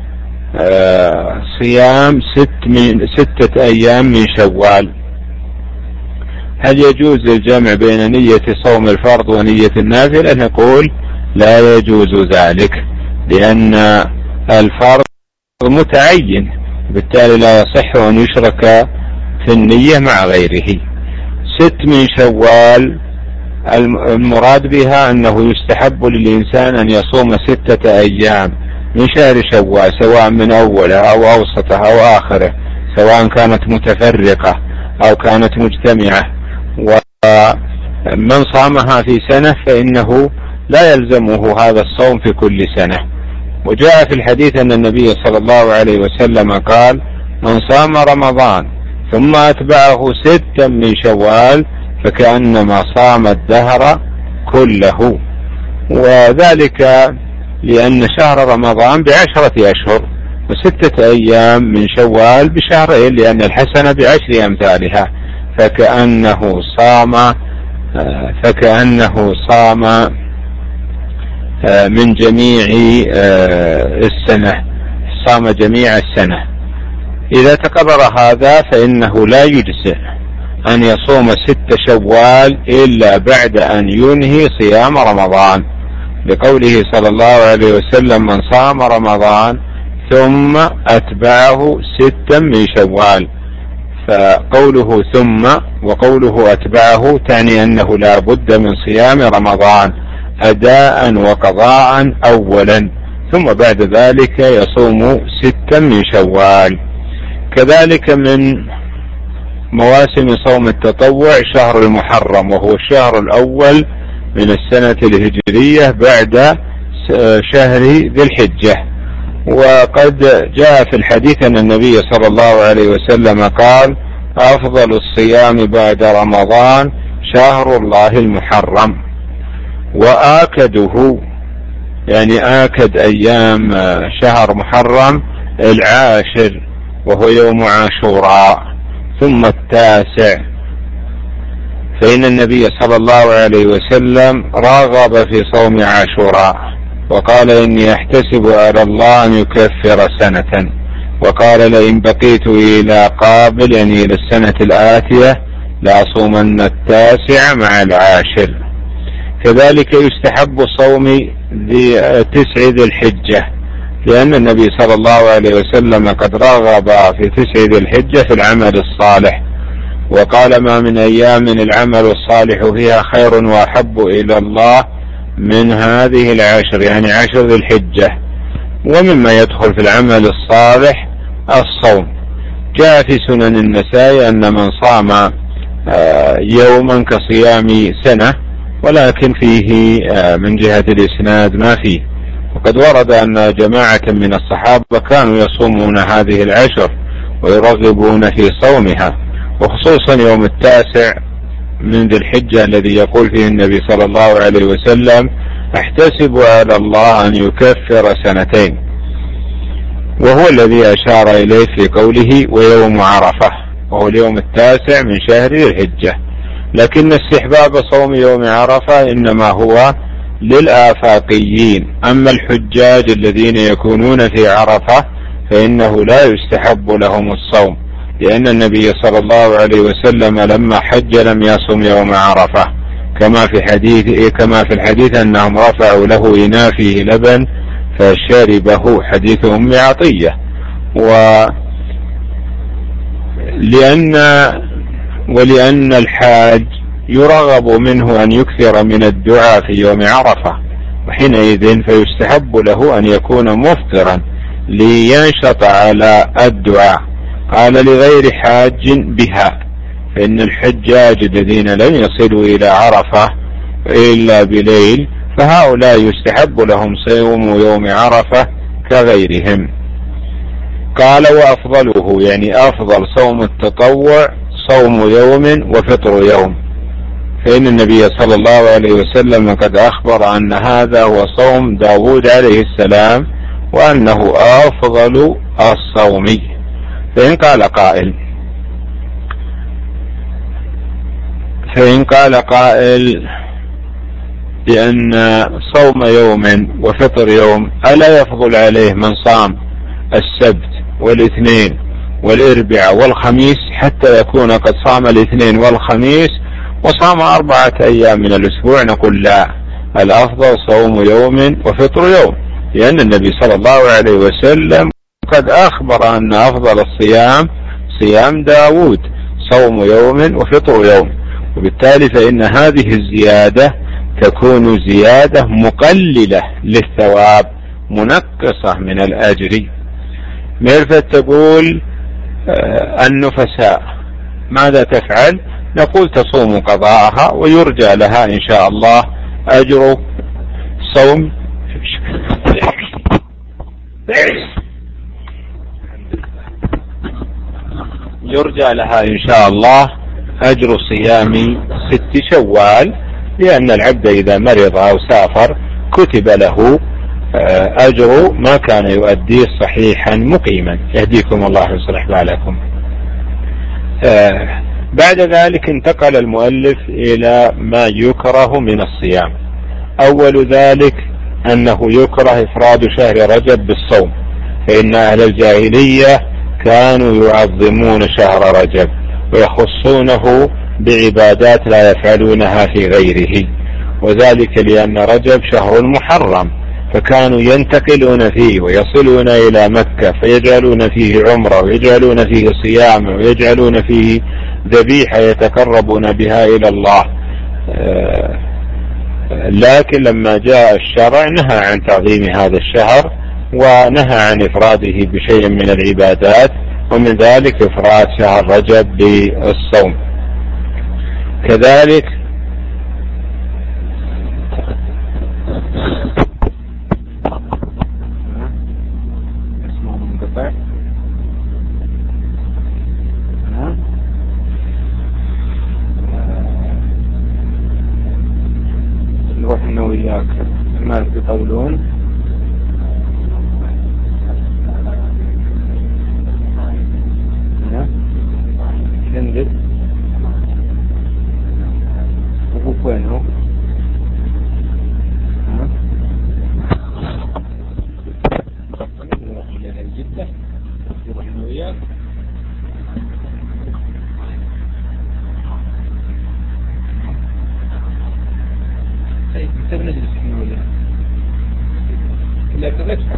صيام ست من ستة أيام من شوال. هل يجوز الجمع بين نية صوم الفرض ونية النافلة؟ نقول لا يجوز ذلك، لأن الفرض متعين، بالتالي لا يصح أن يشرك في النية مع غيره. ست من شوال المراد بها أنه يستحب للإنسان أن يصوم ستة أيام من شهر شوال، سواء من أوله أو أوسطه أو آخره، سواء كانت متفرقة أو كانت مجتمعة. ومن صامها في سنة فإنه لا يلزمه هذا الصوم في كل سنة. وجاء في الحديث أن النبي صلى الله عليه وسلم قال: من صام رمضان ثم أتبعه ستا من شوال فكأنما صام الدهر كله. وذلك لأن شهر رمضان بعشرة أشهر، وستة أيام من شوال بشهرين، لأن الحسنة بعشر أمثالها، فكأنه صام فكأنه صام من جميع السنة، صام جميع السنة. إذا تقرر هذا فإنه لا يجزئ أن يصوم ست شوال إلا بعد أن ينهي صيام رمضان، لقوله صلى الله عليه وسلم: من صام رمضان ثم أتبعه ستا من شوال. فقوله ثم وقوله أتبعه تعني أنه لا بد من صيام رمضان أداء وقضاء أولا، ثم بعد ذلك يصوم ستا من شوال. كذلك من مواسم صوم التطوع شهر المحرم، وهو الشهر الأول من السنة الهجرية بعد شهر ذي الحجة. وقد جاء في الحديث أن النبي صلى الله عليه وسلم قال: أفضل الصيام بعد رمضان شهر الله المحرم. وآكده يعني آكد أيام شهر محرم العاشر وهو يوم عاشوراء، ثم التاسع، فإن النبي صلى الله عليه وسلم راغب في صوم عاشوراء وقال: إني أحتسب على الله أن يكفر سنة، وقال: لئن بقيت إلى قابل يعني إلى السنة الآتية لأصومن التاسع مع العاشر. كذلك يستحب صوم تسع ذي الحجة، لأن النبي صلى الله عليه وسلم قد رغب في تسع ذي الحجة في العمل الصالح، وقال: ما من أيام العمل الصالح فيها خير وأحب إلى الله من هذه العشر، يعني عشر ذي الحجة. ومما يدخل في العمل الصالح الصوم. جاء في سنن النسائي أن من صام يوما كصيام سنة، ولكن فيه من جهة الإسناد ما فيه. وقد ورد أن جماعة من الصحابة كانوا يصومون هذه العشر ويرغبون في صومها، وخصوصا يوم التاسع من ذي الحجة الذي يقول فيه النبي صلى الله عليه وسلم: احتسب على الله أن يكفر سنتين، وهو الذي أشار إليه في قوله ويوم عرفة، وهو اليوم التاسع من شهر ذي الحجة. لكن استحباب صوم يوم عرفة إنما هو للآفاقيين، أما الحجاج الذين يكونون في عرفة فإنه لا يستحب لهم الصوم، لأن النبي صلى الله عليه وسلم لما حج لم يصم يوم عرفة، كما في حديث كما في الحديث أنهم رفعوا له إناء فيه لبن فشربه، حديث أم عطية. ولأن ولأن الحاج يرغب منه أن يكثر من الدعاء في يوم عرفة، وحينئذ فيستحب له أن يكون مفطرا لينشط على الدعاء. قال لغير حاج بها، فإن الحجاج الذين لم يصلوا إلى عرفة إلا بليل فهؤلاء يستحب لهم صوم يوم عرفة كغيرهم. قال وأفضله، يعني أفضل صوم التطوع صوم يوم وفطر يوم، فإن النبي صلى الله عليه وسلم قد أخبر أن هذا هو صوم داود عليه السلام، وأنه أفضل الصوم. فإن قال قائل فإن قال قائل بأن صوم يوم وفطر يوم ألا يفضل عليه من صام السبت والاثنين والاربعاء والخميس حتى يكون قد صام الاثنين والخميس وصام أربعة أيام من الأسبوع؟ نقول لا، الأفضل صوم يوم وفطر يوم، لأن النبي صلى الله عليه وسلم قد أخبر أن أفضل الصيام صيام داود، صوم يوم وفطر يوم. وبالتالي فإن هذه الزيادة تكون زيادة مقللة للثواب منقصة من الأجر. ميرفت تقول النفساء ماذا تفعل؟ نقول تصوم قضاءها ويرجى لها إن شاء الله أجر صوم يرجى لها إن شاء الله أجر صيام ست شوال، لأن العبد إذا مرض أو سافر كتب له أجر ما كان يؤديه صحيحا مقيما. يهديكم الله ويصلح بالكم. بعد ذلك انتقل المؤلف إلى ما يكره من الصيام. أول ذلك أنه يكره إفراد شهر رجب بالصوم، فإن أهل الجاهلية كانوا يعظمون شهر رجب ويخصونه بعبادات لا يفعلونها في غيره، وذلك لأن رجب شهر محرم، فكانوا ينتقلون فيه ويصلون إلى مكة فيجعلون فيه عمرة ويجعلون فيه صيام ويجعلون فيه ذبيحة يتقربون بها إلى الله. لكن لما جاء الشرع نهى عن تعظيم هذا الشهر ونهى عن إفراده بشيء من العبادات، ومن ذلك إفراد شهر رجب بالصوم. كذلك نروح وياك ما يقولون ننزل أبوك وين هو؟ نروح إلى جدة نروح وياك. طيب انت بنجلس احنا ولا لا؟ لا تفهم.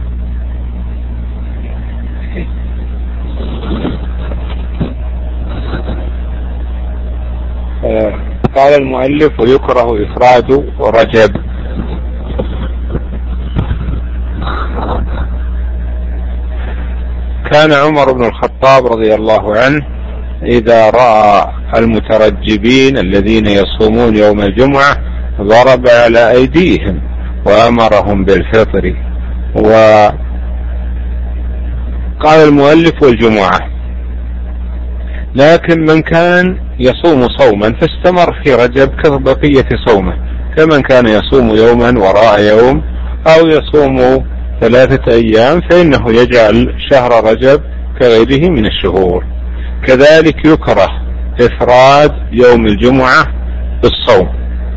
قال المؤلف ويكره إفراد رجب. كان عمر بن الخطاب رضي الله عنه إذا رأى المترجبين الذين يصومون يوم الجمعة ضرب على أيديهم وأمرهم بالفطر. وقال المؤلف والجمعة، لكن من كان يصوم صوما فاستمر في رجب كبقية صومه، كمن كان يصوم يوما وراء يوم أو يصوم ثلاثة أيام فإنه يجعل شهر رجب كغيره من الشهور. كذلك يكره إفراد يوم الجمعة بالصوم.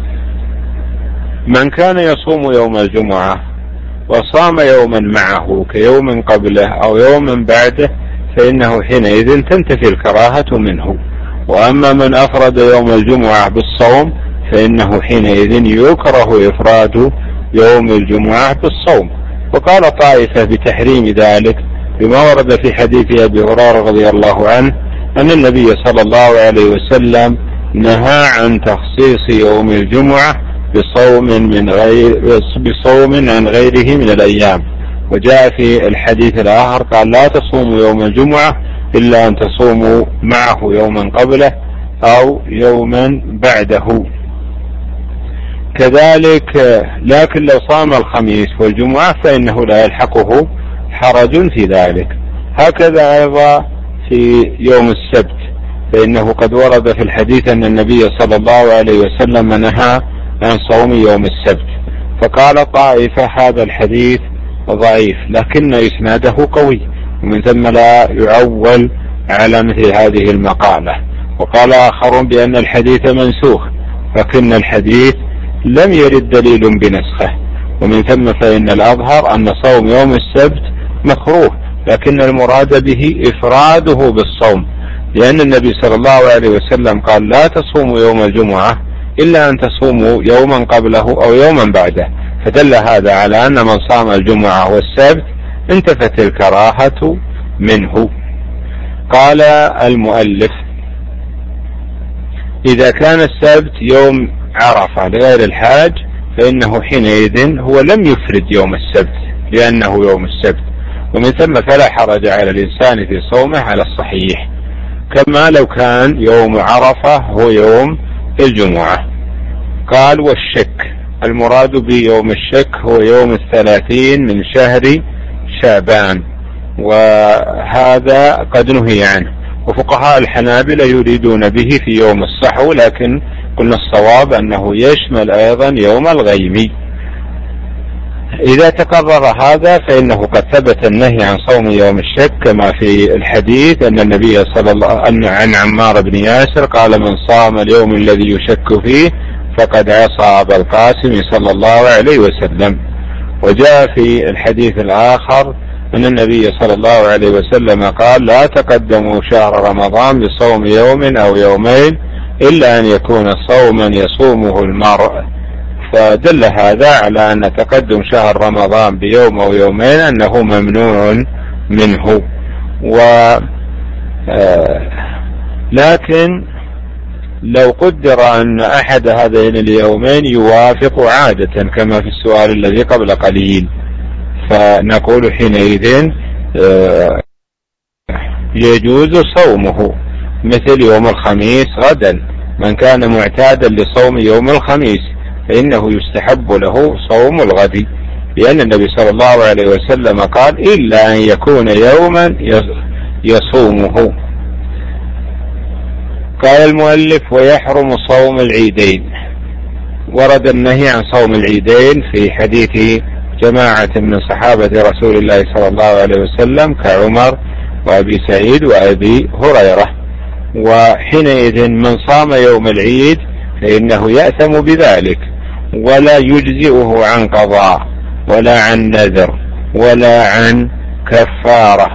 من كان يصوم يوم الجمعة وصام يوما معه كيوم قبله أو يوما بعده فإنه حينئذ تنتفي الكراهة منه. وأما من أفرد يوم الجمعة بالصوم فإنه حينئذ يكره إفراد يوم الجمعة بالصوم. وقال طائفة بتحريم ذلك بما ورد في حديث أبي هريرة رضي الله عنه أن النبي صلى الله عليه وسلم نهى عن تخصيص يوم الجمعة بصوم من غير بصوم عن غيره من الأيام. وجاء في الحديث الآخر قال لا تصوموا يوم الجمعة إلا أن تصوموا معه يوما قبله أو يوما بعده. كذلك لكن لو صام الخميس والجمعة فإنه لا يلحقه حرج في ذلك. هكذا أيضا في يوم السبت، فإنه قد ورد في الحديث أن النبي صلى الله عليه وسلم نهى عن صوم يوم السبت. فقال طائفة هذا الحديث ضعيف لكن إسناده قوي، ومن ثم لا يعول على مثل هذه المقالة. وقال آخرون بأن الحديث منسوخ، لكن الحديث لم يرد دليل بنسخه، ومن ثم فإن الأظهر أن صوم يوم السبت مكروه، لكن المراد به إفراده بالصوم، لأن النبي صلى الله عليه وسلم قال لا تصوموا يوم الجمعة إلا أن تصوموا يوما قبله أو يوما بعده، فدل هذا على أن من صام الجمعة والسبت انتفت الكراهة منه. قال المؤلف إذا كان السبت يوم عرفة لغير الحاج فإنه حينئذ هو لم يفرد يوم السبت لأنه يوم السبت، ومن ثم فلا حرج على الإنسان في صومه على الصحيح، كما لو كان يوم عرفة هو يوم الجمعة. قال والشك، المراد بيوم الشك هو يوم الثلاثين من شهر شعبان، وهذا قد نهي عنه. وفقهاء الحنابلة يريدون به في يوم الصحو، لكن قلنا الصواب أنه يشمل أيضا يوم الغيم. إذا تقرر هذا فإنه قد ثبت النهي عن صوم يوم الشك، كما في الحديث أن النبي صلى الله عليه وسلم عن عمار بن ياسر قال من صام اليوم الذي يشك فيه فقد عصى أبا القاسم صلى الله عليه وسلم. وجاء في الحديث الآخر أن النبي صلى الله عليه وسلم قال لا تقدموا شهر رمضان بصوم يوم أو يومين إلا أن يكون صوما يصومه المرء. فدل هذا على أن تقدم شهر رمضان بيوم أو يومين أنه ممنوع منه. و لكن لو قدر أن أحد هذين اليومين يوافق عادة كما في السؤال الذي قبل قليل، فنقول حينئذ يجوز صومه، مثل يوم الخميس غدا، من كان معتادا لصوم يوم الخميس فإنه يستحب له صوم الغد، لأن النبي صلى الله عليه وسلم قال إلا أن يكون يوما يصومه. قال المؤلف ويحرم صوم العيدين. ورد النهي عن صوم العيدين في حديث جماعة من صحابة رسول الله صلى الله عليه وسلم كعمر وأبي سعيد وأبي هريرة. وحينئذ من صام يوم العيد فإنه يأثم بذلك، ولا يجزئه عن قضاء ولا عن نذر ولا عن كفارة.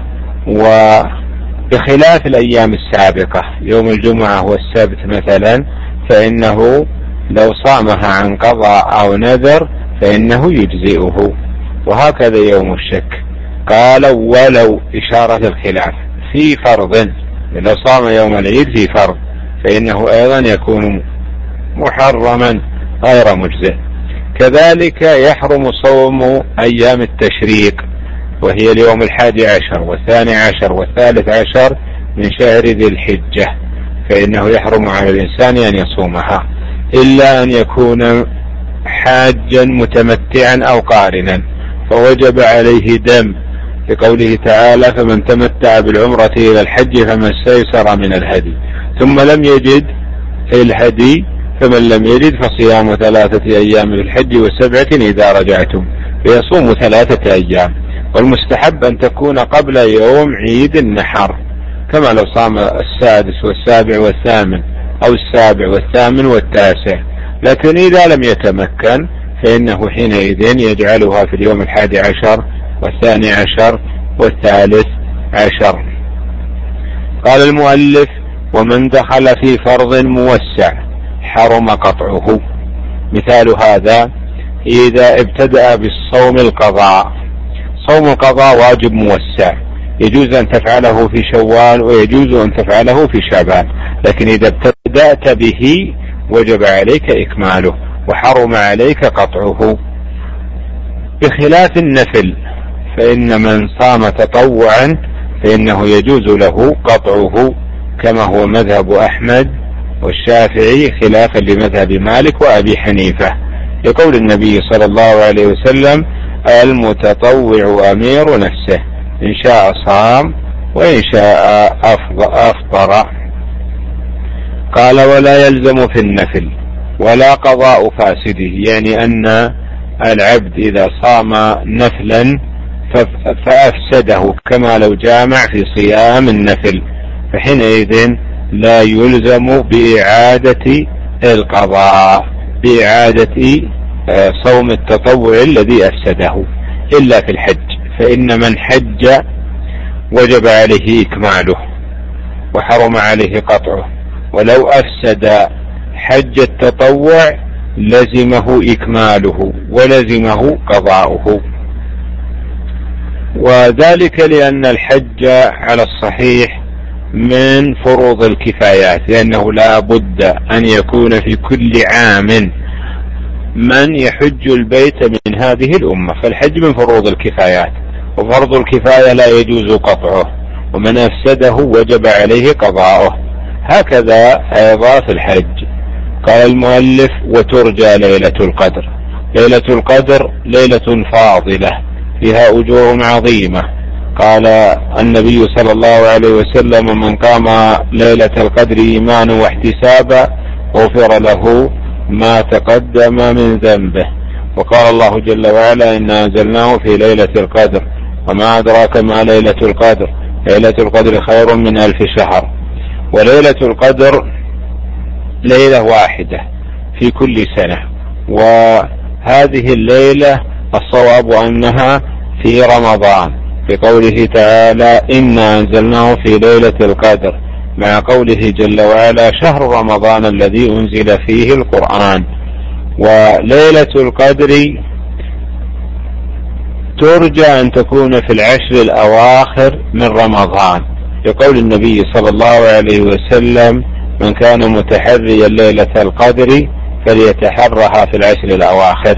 وبخلاف الأيام السابقة يوم الجمعة والسبت مثلا فإنه لو صامها عن قضاء أو نذر فإنه يجزئه. وهكذا يوم الشك. قال ولو إشارة الخلاف في فرض، لو صام يوم العيد في فرض فإنه أيضا يكون محرما غير مجزئ. كذلك يحرم صوم أيام التشريق، وهي اليوم الحادي عشر والثاني عشر والثالث عشر من شهر ذي الحجة، فإنه يحرم على الإنسان أن يصومها إلا أن يكون حاجا متمتعا أو قارنا فوجب عليه دم، لقوله تعالى فمن تمتع بالعمرة إلى الحج فما استيسر من الهدي، ثم لم يجد الهدي فمن لم يجد فصيام ثلاثة أيام للحج وسبعة إذا رجعتم، فيصوم ثلاثة أيام. والمستحب أن تكون قبل يوم عيد النحر، كما لو صام السادس والسابع والثامن أو السابع والثامن والتاسع، لكن إذا لم يتمكن فإنه حينئذ يجعلها في اليوم الحادي عشر والثاني عشر والثالث عشر. قال المؤلف ومن دخل في فرض موسع حرم قطعه. مثال هذا إذا ابتدأ بالصوم القضاء، صوم القضاء واجب موسع، يجوز أن تفعله في شوال ويجوز أن تفعله في شعبان، لكن إذا ابتدأت به وجب عليك إكماله وحرم عليك قطعه، بخلاف النفل فإن من صام تطوعا فإنه يجوز له قطعه، كما هو مذهب أحمد والشافعي خلافا لمذهب مالك وأبي حنيفة، لقول النبي صلى الله عليه وسلم المتطوع أمير نفسه، إن شاء صام وإن شاء أفطر. قال ولا يلزم في النفل ولا قضاء فاسده، يعني أن العبد إذا صام نفلا فأفسده كما لو جامع في صيام النفل فحينئذ لا يلزم بإعادة القضاء، بإعادة صوم التطوع الذي أفسده، إلا في الحج، فإن من حج وجب عليه إكماله وحرم عليه قطعه، ولو أفسد حج التطوع لزمه إكماله ولزمه قضاؤه، وذلك لأن الحج على الصحيح من فروض الكفايات، لأنه لا بد أن يكون في كل عام من يحج البيت من هذه الأمة، فالحج من فروض الكفايات، وفرض الكفاية لا يجوز قطعه، ومن أفسده وجب عليه قضاؤه. هكذا أيضا في الحج. قال المؤلف وترجى ليلة القدر. ليلة القدر ليلة فاضلة فيها أجور عظيمة، قال النبي صلى الله عليه وسلم من قام ليلة القدر إيمانا واحتسابا غفر له ما تقدم من ذنبه، وقال الله جل وعلا إنا أنزلناه في ليلة القدر وما أدراك ما ليلة القدر ليلة القدر خير من ألف شهر. وليلة القدر ليلة واحدة في كل سنة، وهذه الليلة الصواب أنها في رمضان، بقوله تعالى إنا أنزلناه في ليلة القدر، مع قوله جل وعلا شهر رمضان الذي أنزل فيه القرآن. وليلة القدر ترجى أن تكون في العشر الأواخر من رمضان، بقول النبي صلى الله عليه وسلم من كان متحريا ليلة القدر فليتحرها في العشر الأواخر.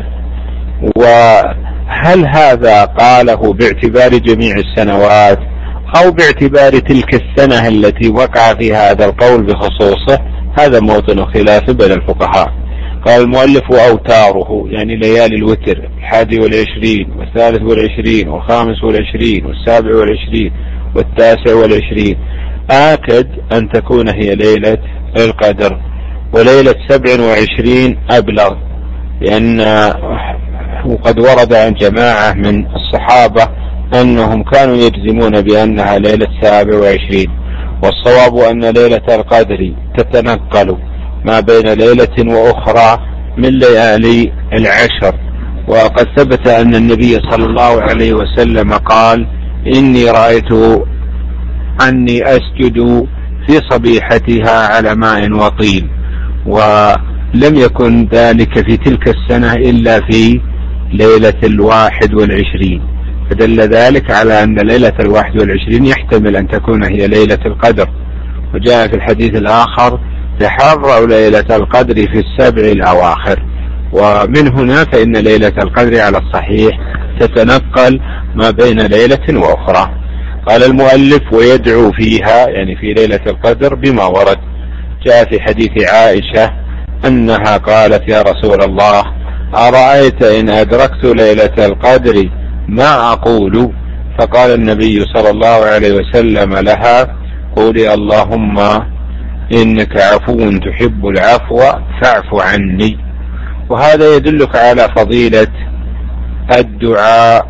وهل هذا قاله باعتبار جميع السنوات أو باعتبار تلك السنة التي وقع فيها هذا القول بخصوصه؟ هذا موطن خلاف بين الفقهاء. قال المؤلف وأوتاره، يعني ليالي الوتر، الحادي والعشرين والثالث والعشرين والخامس والعشرين والسابع والعشرين والتاسع والعشرين، آكد أن تكون هي ليلة القدر. وليلة سبع وعشرين أبلغ، لأن وقد ورد عن جماعة من الصحابة أنهم كانوا يجزمون بأنها ليلة سابع وعشرين، والصواب أن ليلة القدر تتنقل ما بين ليلة وأخرى من ليالي العشر. وقد ثبت أن النبي صلى الله عليه وسلم قال إني رأيت أني أسجد في صبيحتها على ماء وطين، ولم يكن ذلك في تلك السنة إلا في ليلة الواحد والعشرين، فدل ذلك على أن ليلة الواحد والعشرين يحتمل أن تكون هي ليلة القدر. وجاء في الحديث الآخر تحروا ليلة القدر في السبع الأواخر. ومن هنا فإن ليلة القدر على الصحيح تتنقل ما بين ليلة وأخرى. قال المؤلف ويدعو فيها، يعني في ليلة القدر، بما ورد. جاء في حديث عائشة أنها قالت يا رسول الله أرأيت إن أدركت ليلة القدر ما أقول؟ فقال النبي صلى الله عليه وسلم لها: قولي اللهم إنك عفو تحب العفو فاعف عني. وهذا يدلك على فضيلة الدعاء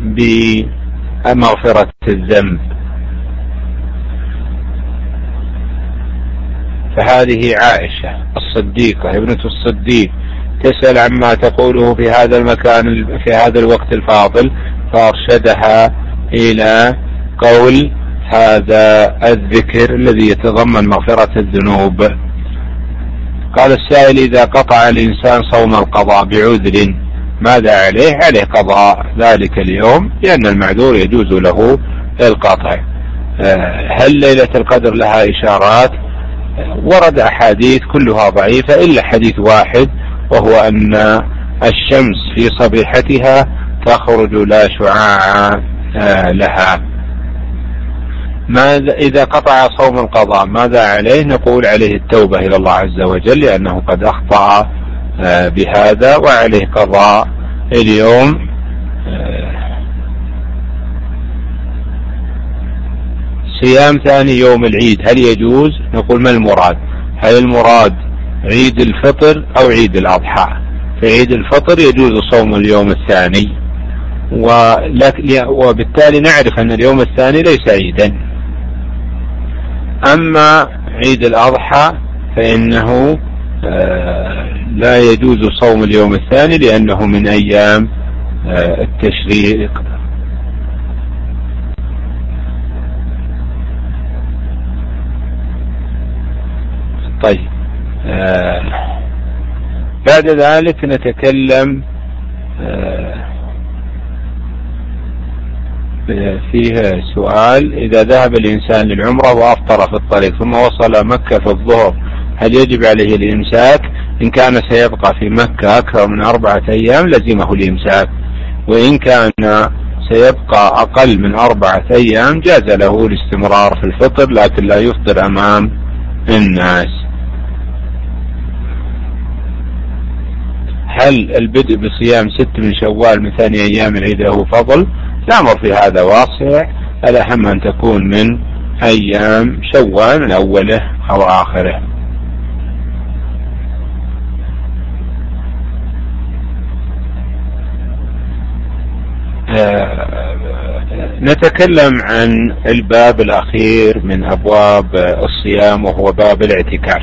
بمغفرة الذنب. فهذه عائشة الصديقة ابنة الصديق تسأل عما تقوله في هذا المكان في هذا الوقت الفاضل، فأرشدها إلى قول هذا الذكر الذي يتضمن مغفرة الذنوب. قال السائل: إذا قطع الإنسان صوم القضاء بعذر ماذا عليه؟ عليه قضاء ذلك اليوم، لأن المعذور يجوز له القطع. هل ليلة القدر لها إشارات؟ ورد أحاديث كلها ضعيفة إلا حديث واحد، وهو أن الشمس في صبيحتها تخرج لا شعاع لها. ماذا إذا قطع صوم القضاء ماذا عليه؟ نقول عليه التوبة إلى الله عز وجل، لأنه قد أخطأ بهذا وعليه قضاء اليوم. صيام ثاني يوم العيد هل يجوز؟ نقول ما المراد؟ هل المراد عيد الفطر أو عيد الأضحى؟ في عيد الفطر يجوز صوم اليوم الثاني، وبالتالي نعرف أن اليوم الثاني ليس عيدا. أما عيد الأضحى فإنه لا يجوز صوم اليوم الثاني لأنه من أيام التشريق. طيب، بعد ذلك نتكلم فيه سؤال: إذا ذهب الإنسان للعمرة وأفطر في الطريق ثم وصل مكة في الظهر هل يجب عليه الإمساك؟ إن كان سيبقى في مكة أكثر من أربعة أيام لزمه الإمساك، وإن كان سيبقى أقل من أربعة أيام جاز له الاستمرار في الفطر، لكن لا يفطر أمام الناس. هل البدء بصيام ست من شوال من ثاني أيام العيد له فضل؟ الأمر في هذا واسع، الأهم أن تكون من أيام شوال من أوله أو آخره. نتكلم عن الباب الأخير من أبواب الصيام وهو باب الاعتكاف.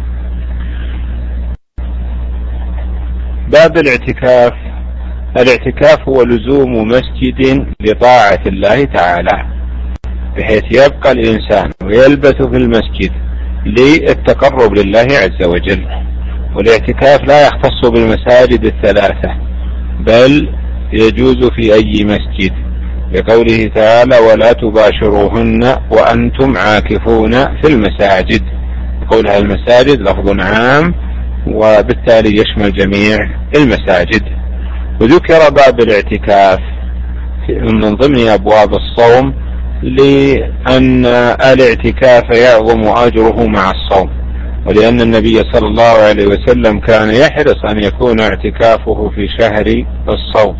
باب الاعتكاف: الاعتكاف هو لزوم مسجد لطاعة الله تعالى، بحيث يبقى الإنسان ويلبث في المسجد للتقرب لله عز وجل. والاعتكاف لا يختص بالمساجد الثلاثة، بل يجوز في أي مسجد، لقوله تعالى: ولا تباشروهن وأنتم عاكفون في المساجد. قولها المساجد لفظ عام وبالتالي يشمل جميع المساجد. وذكر باب الاعتكاف من ضمن أبواب الصوم لأن الاعتكاف يعظم أجره مع الصوم، ولأن النبي صلى الله عليه وسلم كان يحرص أن يكون اعتكافه في شهر الصوم.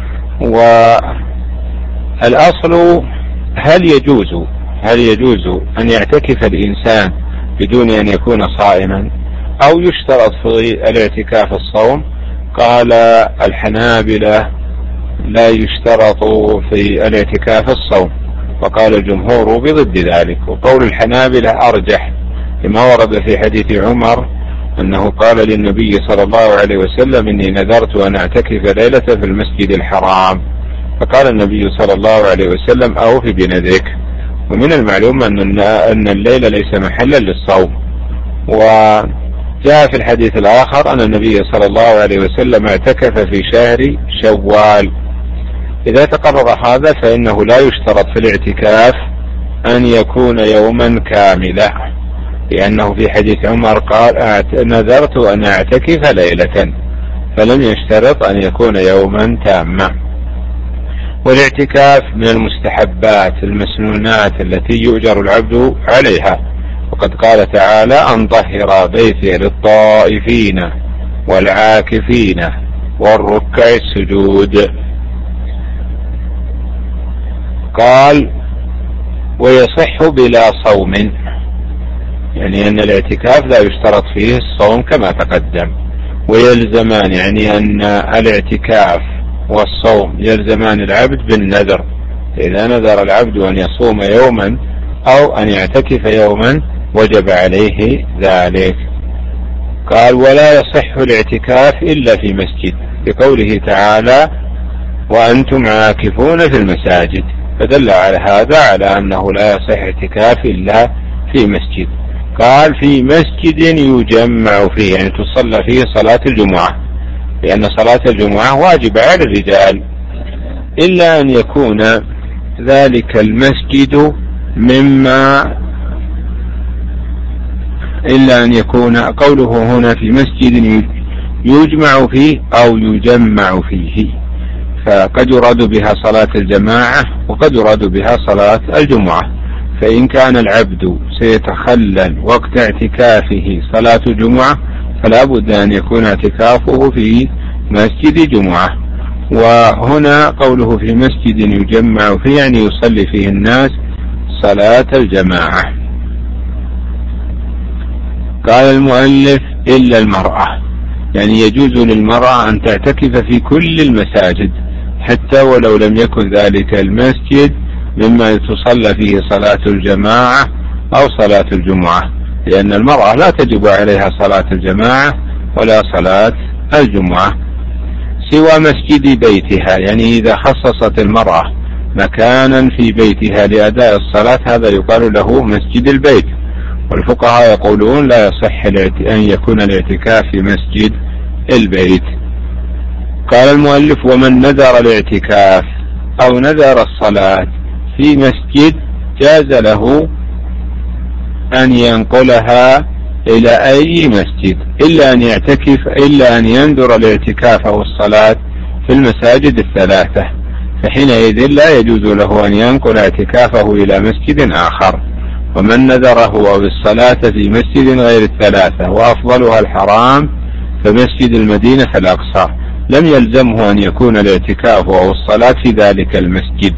والأصل هل يجوز هل يجوز أن يعتكف الإنسان بدون أن يكون صائما، أو يشترط في الاعتكاف الصوم؟ قال الحنابلة لا يشترط في الاعتكاف الصوم، وقال الجمهور بضد ذلك. وقول الحنابلة أرجح لما ورد في حديث عمر أنه قال للنبي صلى الله عليه وسلم: إني نذرت أن أعتكف ليلة في المسجد الحرام، فقال النبي صلى الله عليه وسلم: أوف بنذرك. ومن المعلوم أن الليل ليس محلا للصوم. وجاء في الحديث الآخر أن النبي صلى الله عليه وسلم اعتكف في شهر شوال. إذا تقرر هذا فإنه لا يشترط في الاعتكاف أن يكون يوما كاملا، لأنه في حديث عمر قال: نذرت أن أعتكف ليلة، فلم يشترط أن يكون يوما تاما. والاعتكاف من المستحبات المسنونات التي يؤجر العبد عليها، وقد قال تعالى: أن طهر بيتي للطائفين والعاكفين والركع السجود. قال ويصح بلا صوم، يعني أن الاعتكاف لا يشترط فيه الصوم كما تقدم، ويلزمان، يعني أن الاعتكاف والصوم يلزمان العبد بالنذر، إذا نذر العبد أن يصوم يوما أو أن يعتكف يوما وجب عليه ذلك. قال ولا يصح الاعتكاف إلا في مسجد، بقوله تعالى وأنتم عاكفون في المساجد، فدل على هذا على أنه لا يصح اعتكاف إلا في مسجد. قال في مسجد يجمع فيه، يعني تصلى فيه صلاة الجمعة، لأن صلاة الجمعة واجبة على الرجال، إلا أن يكون ذلك المسجد مما إلا أن يكون قوله هنا في مسجد يجمع فيه أو يجمع فيه، فقد يراد بها صلاة الجماعة وقد يراد بها صلاة الجمعة. فإن كان العبد سيتخلل وقت اعتكافه صلاة الجمعة فلا بد أن يكون اعتكافه في مسجد جمعة. وهنا قوله في مسجد يجمع فيه يعني يصلي فيه الناس صلاة الجماعة. قال المؤلف إلا المرأة، يعني يجوز للمرأة أن تعتكف في كل المساجد حتى ولو لم يكن ذلك المسجد مما تصلى فيه صلاة الجماعة أو صلاة الجمعة، لأن المرأة لا تجب عليها صلاة الجماعة ولا صلاة الجمعة سوى مسجد بيتها، يعني إذا خصصت المرأة مكانا في بيتها لأداء الصلاة هذا يقال له مسجد البيت، والفقهاء يقولون لا يصح أن يكون الاعتكاف في مسجد البيت. قال المؤلف ومن نذر الاعتكاف أو نذر الصلاة في مسجد جاز له أن ينقلها إلى أي مسجد إلا أن يعتكف إلا أن ينذر الاعتكاف أو الصلاة في المساجد الثلاثة، فحينئذ لا يجوز له أن ينقل اعتكافه إلى مسجد آخر. ومن نذره أو الصلاة في مسجد غير الثلاثة وأفضلها الحرام فمسجد المدينة الأقصى لم يلزمه أن يكون الاعتكاف أو الصلاة في ذلك المسجد،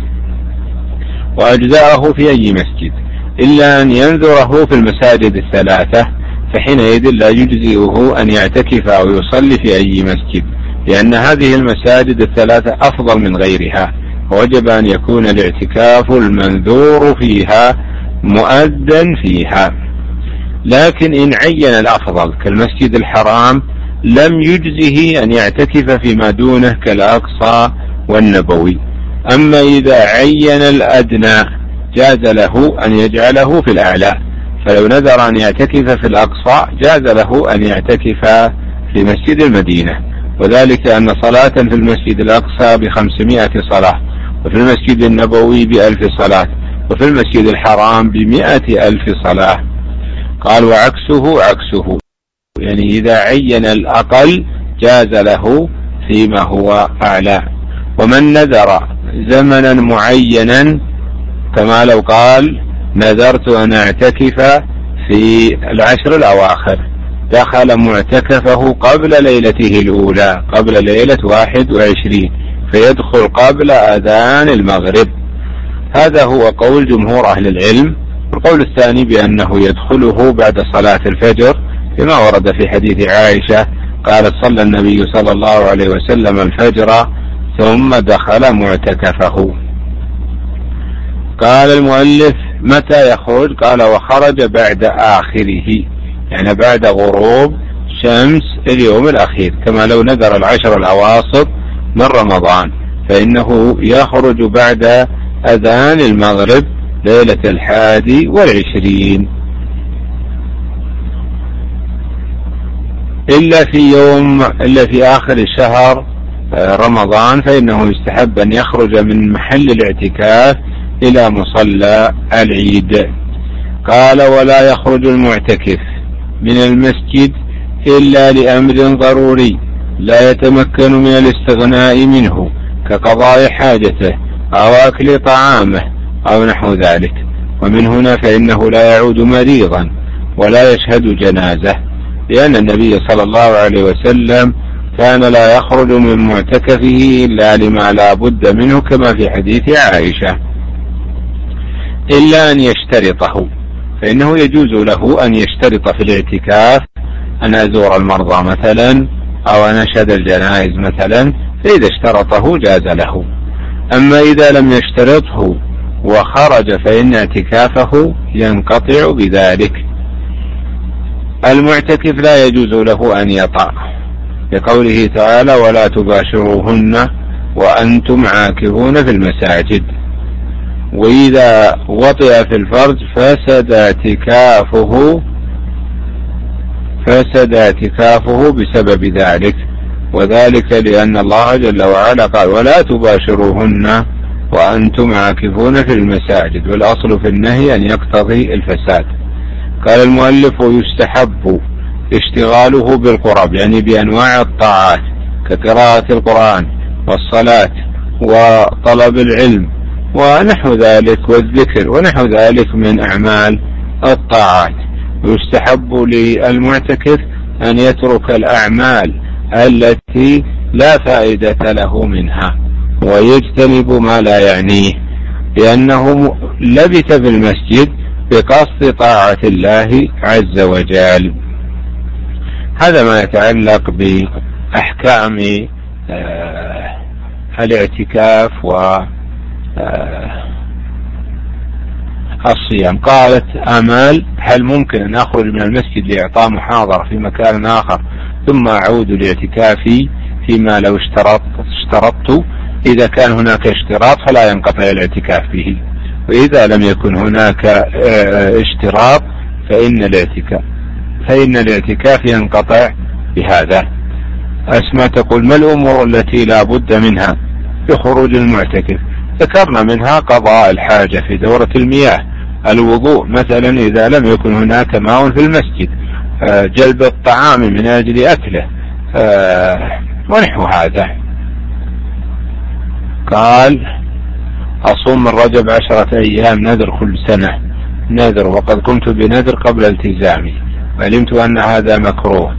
وأجزاءه في أي مسجد إلا أن ينذره في المساجد الثلاثة، فحينئذ لا يجزئه أن يعتكف أو يصلي في أي مسجد، لأن هذه المساجد الثلاثة أفضل من غيرها، ووجب أن يكون الاعتكاف المنذور فيها مؤذن فيها. لكن إن عين الأفضل كالمسجد الحرام لم يجزه أن يعتكف فيما دونه كالأقصى والنبوي. أما إذا عين الأدنى جاز له أن يجعله في الأعلى، فلو نذر أن يعتكف في الأقصى جاز له أن يعتكف في مسجد المدينة، وذلك أن صلاة في المسجد الأقصى بخمسمائة صلاة، وفي المسجد النبوي بألف صلاة، وفي المسجد الحرام بمائة ألف صلاة. قال وعكسه عكسه، يعني إذا عين الأقل جاز له فيما هو أعلى. ومن نذر زمنا معينا كما لو قال نذرت أن أعتكف في العشر الأواخر، دخل معتكفه قبل ليلته الأولى قبل ليلة واحد وعشرين فيدخل قبل أذان المغرب، هذا هو قول جمهور أهل العلم. القول الثاني بأنه يدخله بعد صلاة الفجر كما ورد في حديث عائشة قالت صلى النبي صلى الله عليه وسلم الفجر ثم دخل معتكفه. قال المؤلف متى يخرج؟ قال وخرج بعد آخره، يعني بعد غروب شمس اليوم الأخير، كما لو نذر العشر الأواسط من رمضان فإنه يخرج بعد أذان المغرب ليلة الحادي والعشرين. إلا في يوم إلا في آخر الشهر رمضان فإنه يستحب أن يخرج من محل الاعتكاف إلى مصلى العيد. قال ولا يخرج المعتكف من المسجد إلا لأمر ضروري لا يتمكن من الاستغناء منه كقضاء حاجته أو أكل طعامه أو نحو ذلك، ومن هنا فإنه لا يعود مريضا ولا يشهد جنازة، لأن النبي صلى الله عليه وسلم كان لا يخرج من معتكفه إلا لما لا بد منه كما في حديث عائشة، إلا أن يشترطه، فإنه يجوز له أن يشترط في الاعتكاف أن أزور المرضى مثلا أو أن أشهد الجنائز مثلا، فإذا اشترطه جاز له. أما إذا لم يشترطه وخرج فإن اعتكافه ينقطع بذلك. المعتكف لا يجوز له أن يطأ، لقوله تعالى ولا تباشروهن وأنتم عاكفون في المساجد. وإذا وطئ في الفرج فسد اعتكافه فسد اعتكافه بسبب ذلك، وذلك لأن الله جل وعلا قال ولا تباشروهن وأنتم عاكفون في المساجد، والأصل في النهي أن يقتضي الفساد. قال المؤلف ويستحب اشتغاله بالقرب، يعني بأنواع الطاعات كقراءة القرآن والصلاة وطلب العلم ونحو ذلك والذكر ونحو ذلك من أعمال الطاعات. ويستحب للمعتكف أن يترك الأعمال التي لا فائدة له منها ويجتنب ما لا يعنيه، لأنه لبث في المسجد بقصد طاعة الله عز وجل. هذا ما يتعلق بأحكام آه الاعتكاف والصيام. قالت آمال هل ممكن أن أخرج من المسجد لإعطاء محاضرة في مكان آخر ثم أعود لاعتكافي فيما لو اشترط اشترطت؟ إذا كان هناك اشتراط فلا ينقطع الاعتكاف به، وإذا لم يكن هناك اشتراط فإن الاعتكاف فإن الاعتكاف ينقطع بهذا. أسماء تقول ما الأمور التي لا بد منها في خروج المعتكف؟ ذكرنا منها قضاء الحاجة في دورة المياه، الوضوء مثلا إذا لم يكن هناك ماء في المسجد، جلب الطعام من أجل أكله ونحو هذا. قال أصوم من رجب عشرة أيام نذر كل سنة نذر، وقد قمت بنذر قبل التزامي وعلمت أن هذا مكروه،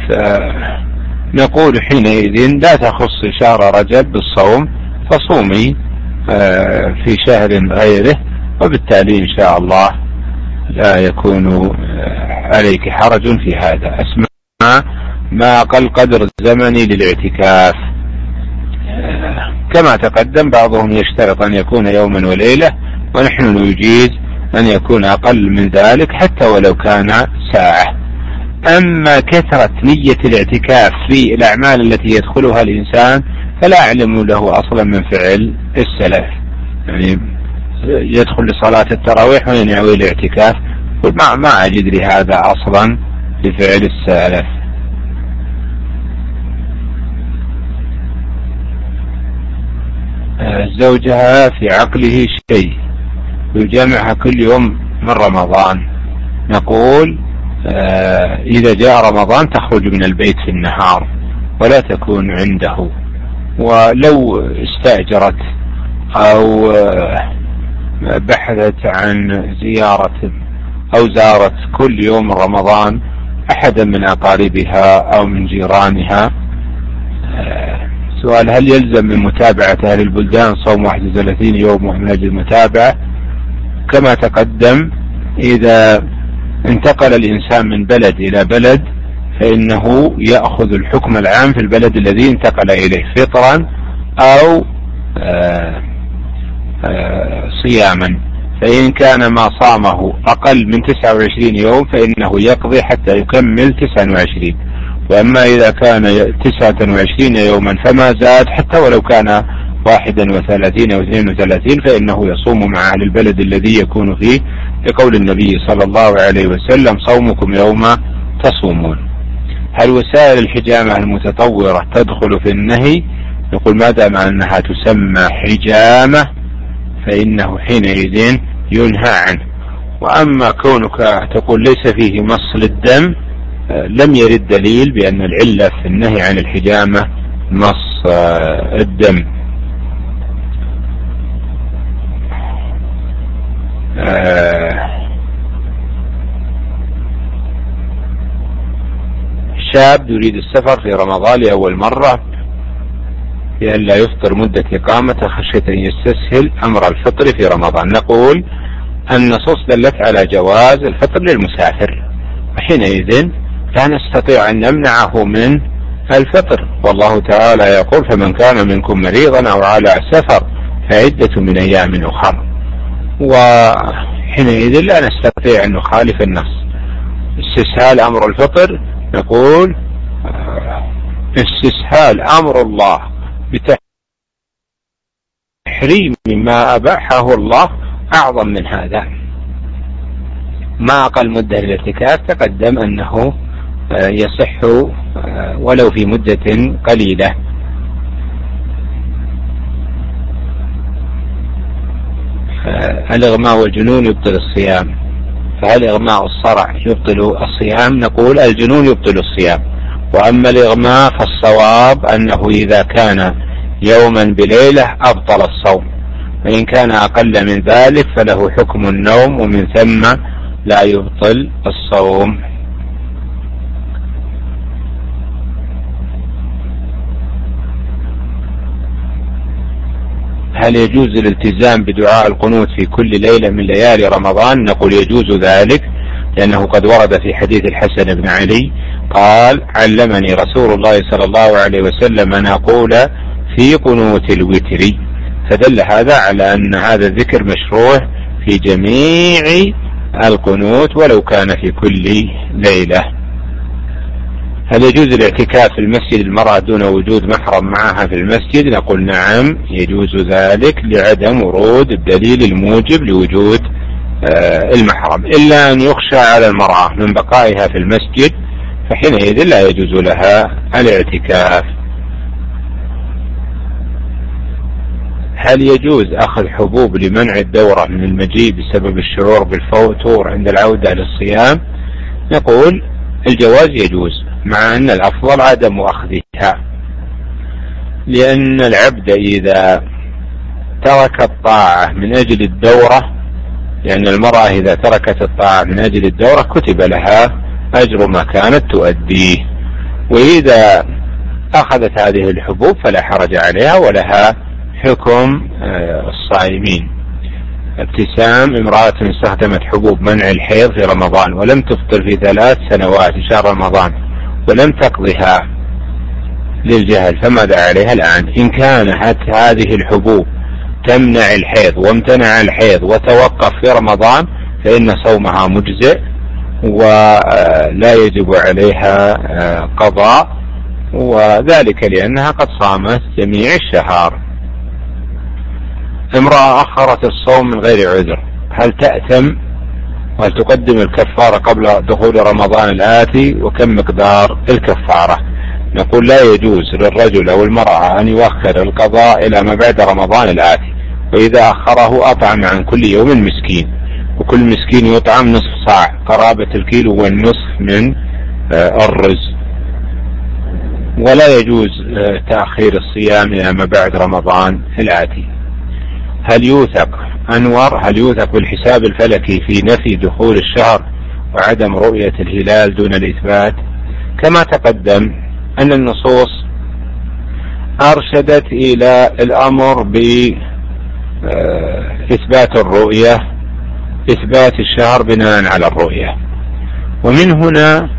فنقول حينئذ لا تخص شهر رجب بالصوم، فصومي في شهر غيره، وبالتالي إن شاء الله لا يكون عليك حرج في هذا. أسمع ما أقل قدر زمني للاعتكاف؟ كما تقدم بعضهم يشترط أن يكون يوما وليلة، ونحن نجيز أن يكون أقل من ذلك حتى ولو كان ساعة. أما كثرة نية الاعتكاف في الأعمال التي يدخلها الإنسان فلا أعلم له أصلا من فعل السلف، يعني يدخل لصلاة التراويح وينوي الاعتكاف، ما ما أجد لهذا أصلا لفعل السلف. زوجها في عقله شيء يجامعها كل يوم من رمضان، نقول إذا جاء رمضان تخرج من البيت في النهار ولا تكون عنده، ولو استأجرت أو بحثت عن زيارة أو زارت كل يوم رمضان أحدا من أقاربها أو من جيرانها. سؤال هل يلزم من متابعة أهل البلدان صوم واحد وثلاثين يوم ومن أجل المتابعة؟ كما تقدم إذا انتقل الإنسان من بلد إلى بلد فإنه يأخذ الحكم العام في البلد الذي انتقل إليه فطرا أو آآ آآ صياما، فإن كان ما صامه أقل من تسعة وعشرين يوم فإنه يقضي حتى يكمل تسعة وعشرين، وأما إذا كان تسعة وعشرين يوما فما زاد حتى ولو كان واحدا وثلاثين أو اثنين وثلاثين فإنه يصوم مع أهل البلد الذي يكون فيه، لقول النبي صلى الله عليه وسلم صومكم يوم تصومون. هل وسائل الحجامة المتطورة تدخل في النهي؟ نقول ما دام أنها تسمى حجامة فإنه حينئذ ينهى عنه. وأما كونك تقول ليس فيه مص للدم، لم يرد دليل بأن العلة في النهي عن الحجامة مص الدم. الشاب يريد السفر في رمضان لأول مرة لئلا يفطر مدة إقامته خشية أن يستسهل أمر الفطر في رمضان، نقول النصوص دلت على جواز الفطر للمسافر، وحينئذ لا نستطيع أن نمنعه من الفطر، والله تعالى يقول فمن كان منكم مريضا أو على سفر فعدة من أيام أخر، وحينئذ لا نستطيع أن نخالف النص. استسهال أمر الفطر نقول استسهال أمر الله بتحريم ما أباحه الله أعظم من هذا. ما أقل مدة للاعتكاف تقدم أنه يصح ولو في مدة قليلة. الإغماء والجنون يبطل الصيام، فهل إغماء الصرع يبطل الصيام؟ نقول الجنون يبطل الصيام، وأما الإغماء فالصواب أنه إذا كان يوما بليلة أبطل الصوم، وإن كان أقل من ذلك فله حكم النوم، ومن ثم لا يبطل الصوم. هل يجوز الالتزام بدعاء القنوت في كل ليلة من ليالي رمضان؟ نقول يجوز ذلك، لأنه قد ورد في حديث الحسن بن علي قال علمني رسول الله صلى الله عليه وسلم أن أقول في قنوت الوتر، فدل هذا على أن هذا الذكر مشروع في جميع القنوت ولو كان في كل ليلة. هل يجوز الاعتكاف في المسجد المرأة دون وجود محرم معها في المسجد؟ نقول نعم يجوز ذلك لعدم ورود الدليل الموجب لوجود المحرم، إلا أن يخشى على المرأة من بقائها في المسجد فحينئذ لا يجوز لها الاعتكاف. هل يجوز أخذ حبوب لمنع الدورة من المجيء بسبب الشعور بالفتور عند العودة للصيام؟ نقول الجواز يجوز، مع أن الأفضل عدم أخذها، لأن العبد إذا ترك الطاعة من أجل الدورة، لأن المرأة إذا تركت الطاعة من أجل الدورة كتب لها أجر ما كانت تؤديه، وإذا أخذت هذه الحبوب فلا حرج عليها ولها حكم الصائمين. ابتسام امرأة استخدمت حبوب منع الحيض في رمضان ولم تفطر في ثلاث سنوات في شهر رمضان ولم تقضها للجهل، فماذا عليها الآن؟ إن كانت هذه الحبوب تمنع الحيض وامتنع الحيض وتوقف في رمضان فإن صومها مجزئ ولا يجب عليها قضاء، وذلك لأنها قد صامت جميع الشهر. امرأة أخرت الصوم من غير عذر، هل تأثم وهل تقدم الكفارة قبل دخول رمضان الآتي؟ وكم مقدار الكفارة؟ نقول لا يجوز للرجل أو المرأة أن يؤخر القضاء إلى ما بعد رمضان الآتي، وإذا أخره أطعم عن كل يوم مسكين، وكل مسكين يطعم نصف صاع قرابة الكيلو والنصف من الرز، ولا يجوز تأخير الصيام إلى ما بعد رمضان الآتي. هل يوثق أنور هل يوثق بالحساب الفلكي في نفي دخول الشهر وعدم رؤية الهلال دون الإثبات؟ كما تقدم أن النصوص أرشدت إلى الأمر بإثبات الرؤية، إثبات الشهر بناء على الرؤية، ومن هنا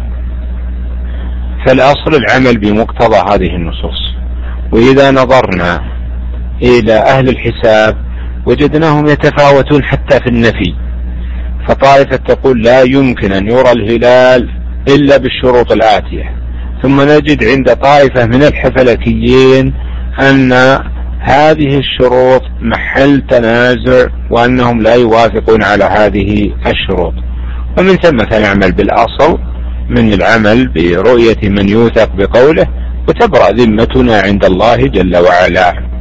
فالأصل العمل بمقتضى هذه النصوص. وإذا نظرنا إلى أهل الحساب وجدناهم يتفاوتون حتى في النفي، فطائفة تقول لا يمكن أن يرى الهلال إلا بالشروط الآتية، ثم نجد عند طائفة من الحفلكيين أن هذه الشروط محل تنازع وأنهم لا يوافقون على هذه الشروط، ومن ثم فنعمل بالأصل من العمل برؤية من يوثق بقوله، وتبرأ ذمتنا عند الله جل وعلا.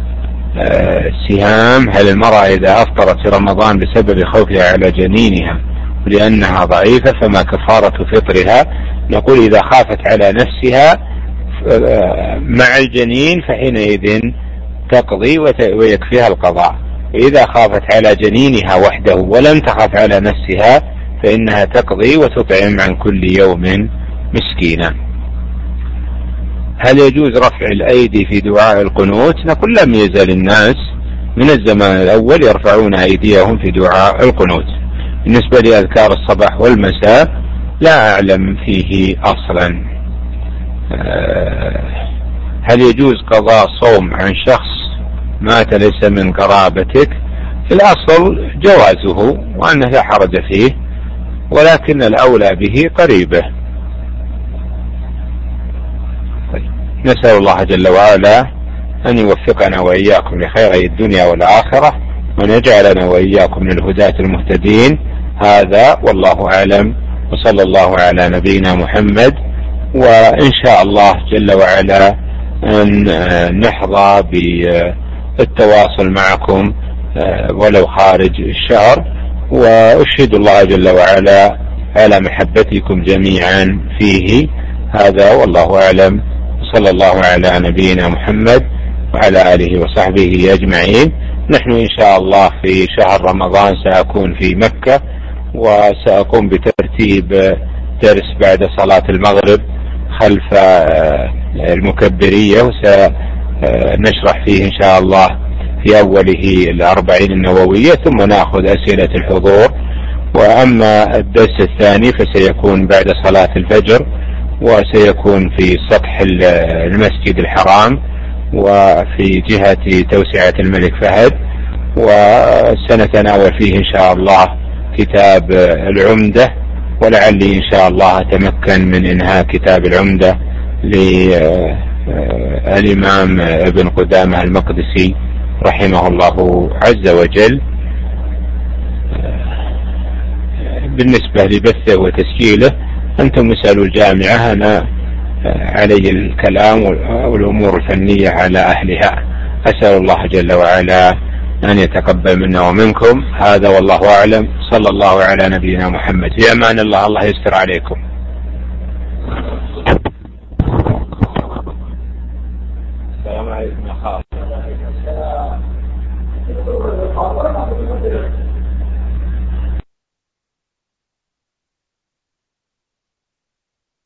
سهام هل المرأة إذا أفطرت في رمضان بسبب خوفها على جنينها ولأنها ضعيفة فما كفارة فطرها؟ نقول إذا خافت على نفسها مع الجنين فحينئذ تقضي ويكفيها القضاء، وإذا خافت على جنينها وحده ولم تخف على نفسها فإنها تقضي وتطعم عن كل يوم مسكينا. هل يجوز رفع الأيدي في دعاء القنوت؟ نقول لم يزل الناس من الزمان الأول يرفعون أيديهم في دعاء القنوت. بالنسبة لأذكار الصباح والمساء لا أعلم فيه أصلا. هل يجوز قضاء صوم عن شخص مات ليس من قرابتك؟ في الأصل جوازه وأنه لا حرج فيه، ولكن الأولى به قريبه. نسأل الله جل وعلا أن يوفقنا وإياكم لخير الدنيا والآخرة، وأن يجعلنا وإياكم من الهداة المهتدين. هذا والله أعلم، وصلى الله على نبينا محمد. وإن شاء الله جل وعلا أن نحظى بالتواصل معكم ولو خارج الشهر، وأشهد الله جل وعلا على محبتكم جميعا فيه. هذا والله أعلم، صلى الله على نبينا محمد وعلى آله وصحبه أجمعين. نحن إن شاء الله في شهر رمضان سأكون في مكة، وسأقوم بترتيب درس بعد صلاة المغرب خلف المكبرية، وسنشرح فيه إن شاء الله في أوله الأربعين النووية، ثم نأخذ أسئلة الحضور. وأما الدرس الثاني فسيكون بعد صلاة الفجر، وسيكون في سطح المسجد الحرام وفي جهة توسعة الملك فهد، وسنتناول فيه إن شاء الله كتاب العمدة، ولعلي إن شاء الله أتمكن من إنهاء كتاب العمدة للإمام ابن قدامة المقدسي رحمه الله عز وجل. بالنسبة لبثه وتسجيله أنتم اسألوا الجامعة، أنا علي الكلام والأمور الفنية على أهلها. أسأل الله جل وعلا أن يتقبل منا ومنكم. هذا والله أعلم، صلى الله على نبينا محمد. في أمان الله، الله يستر عليكم. السلام عليكم يا خالد.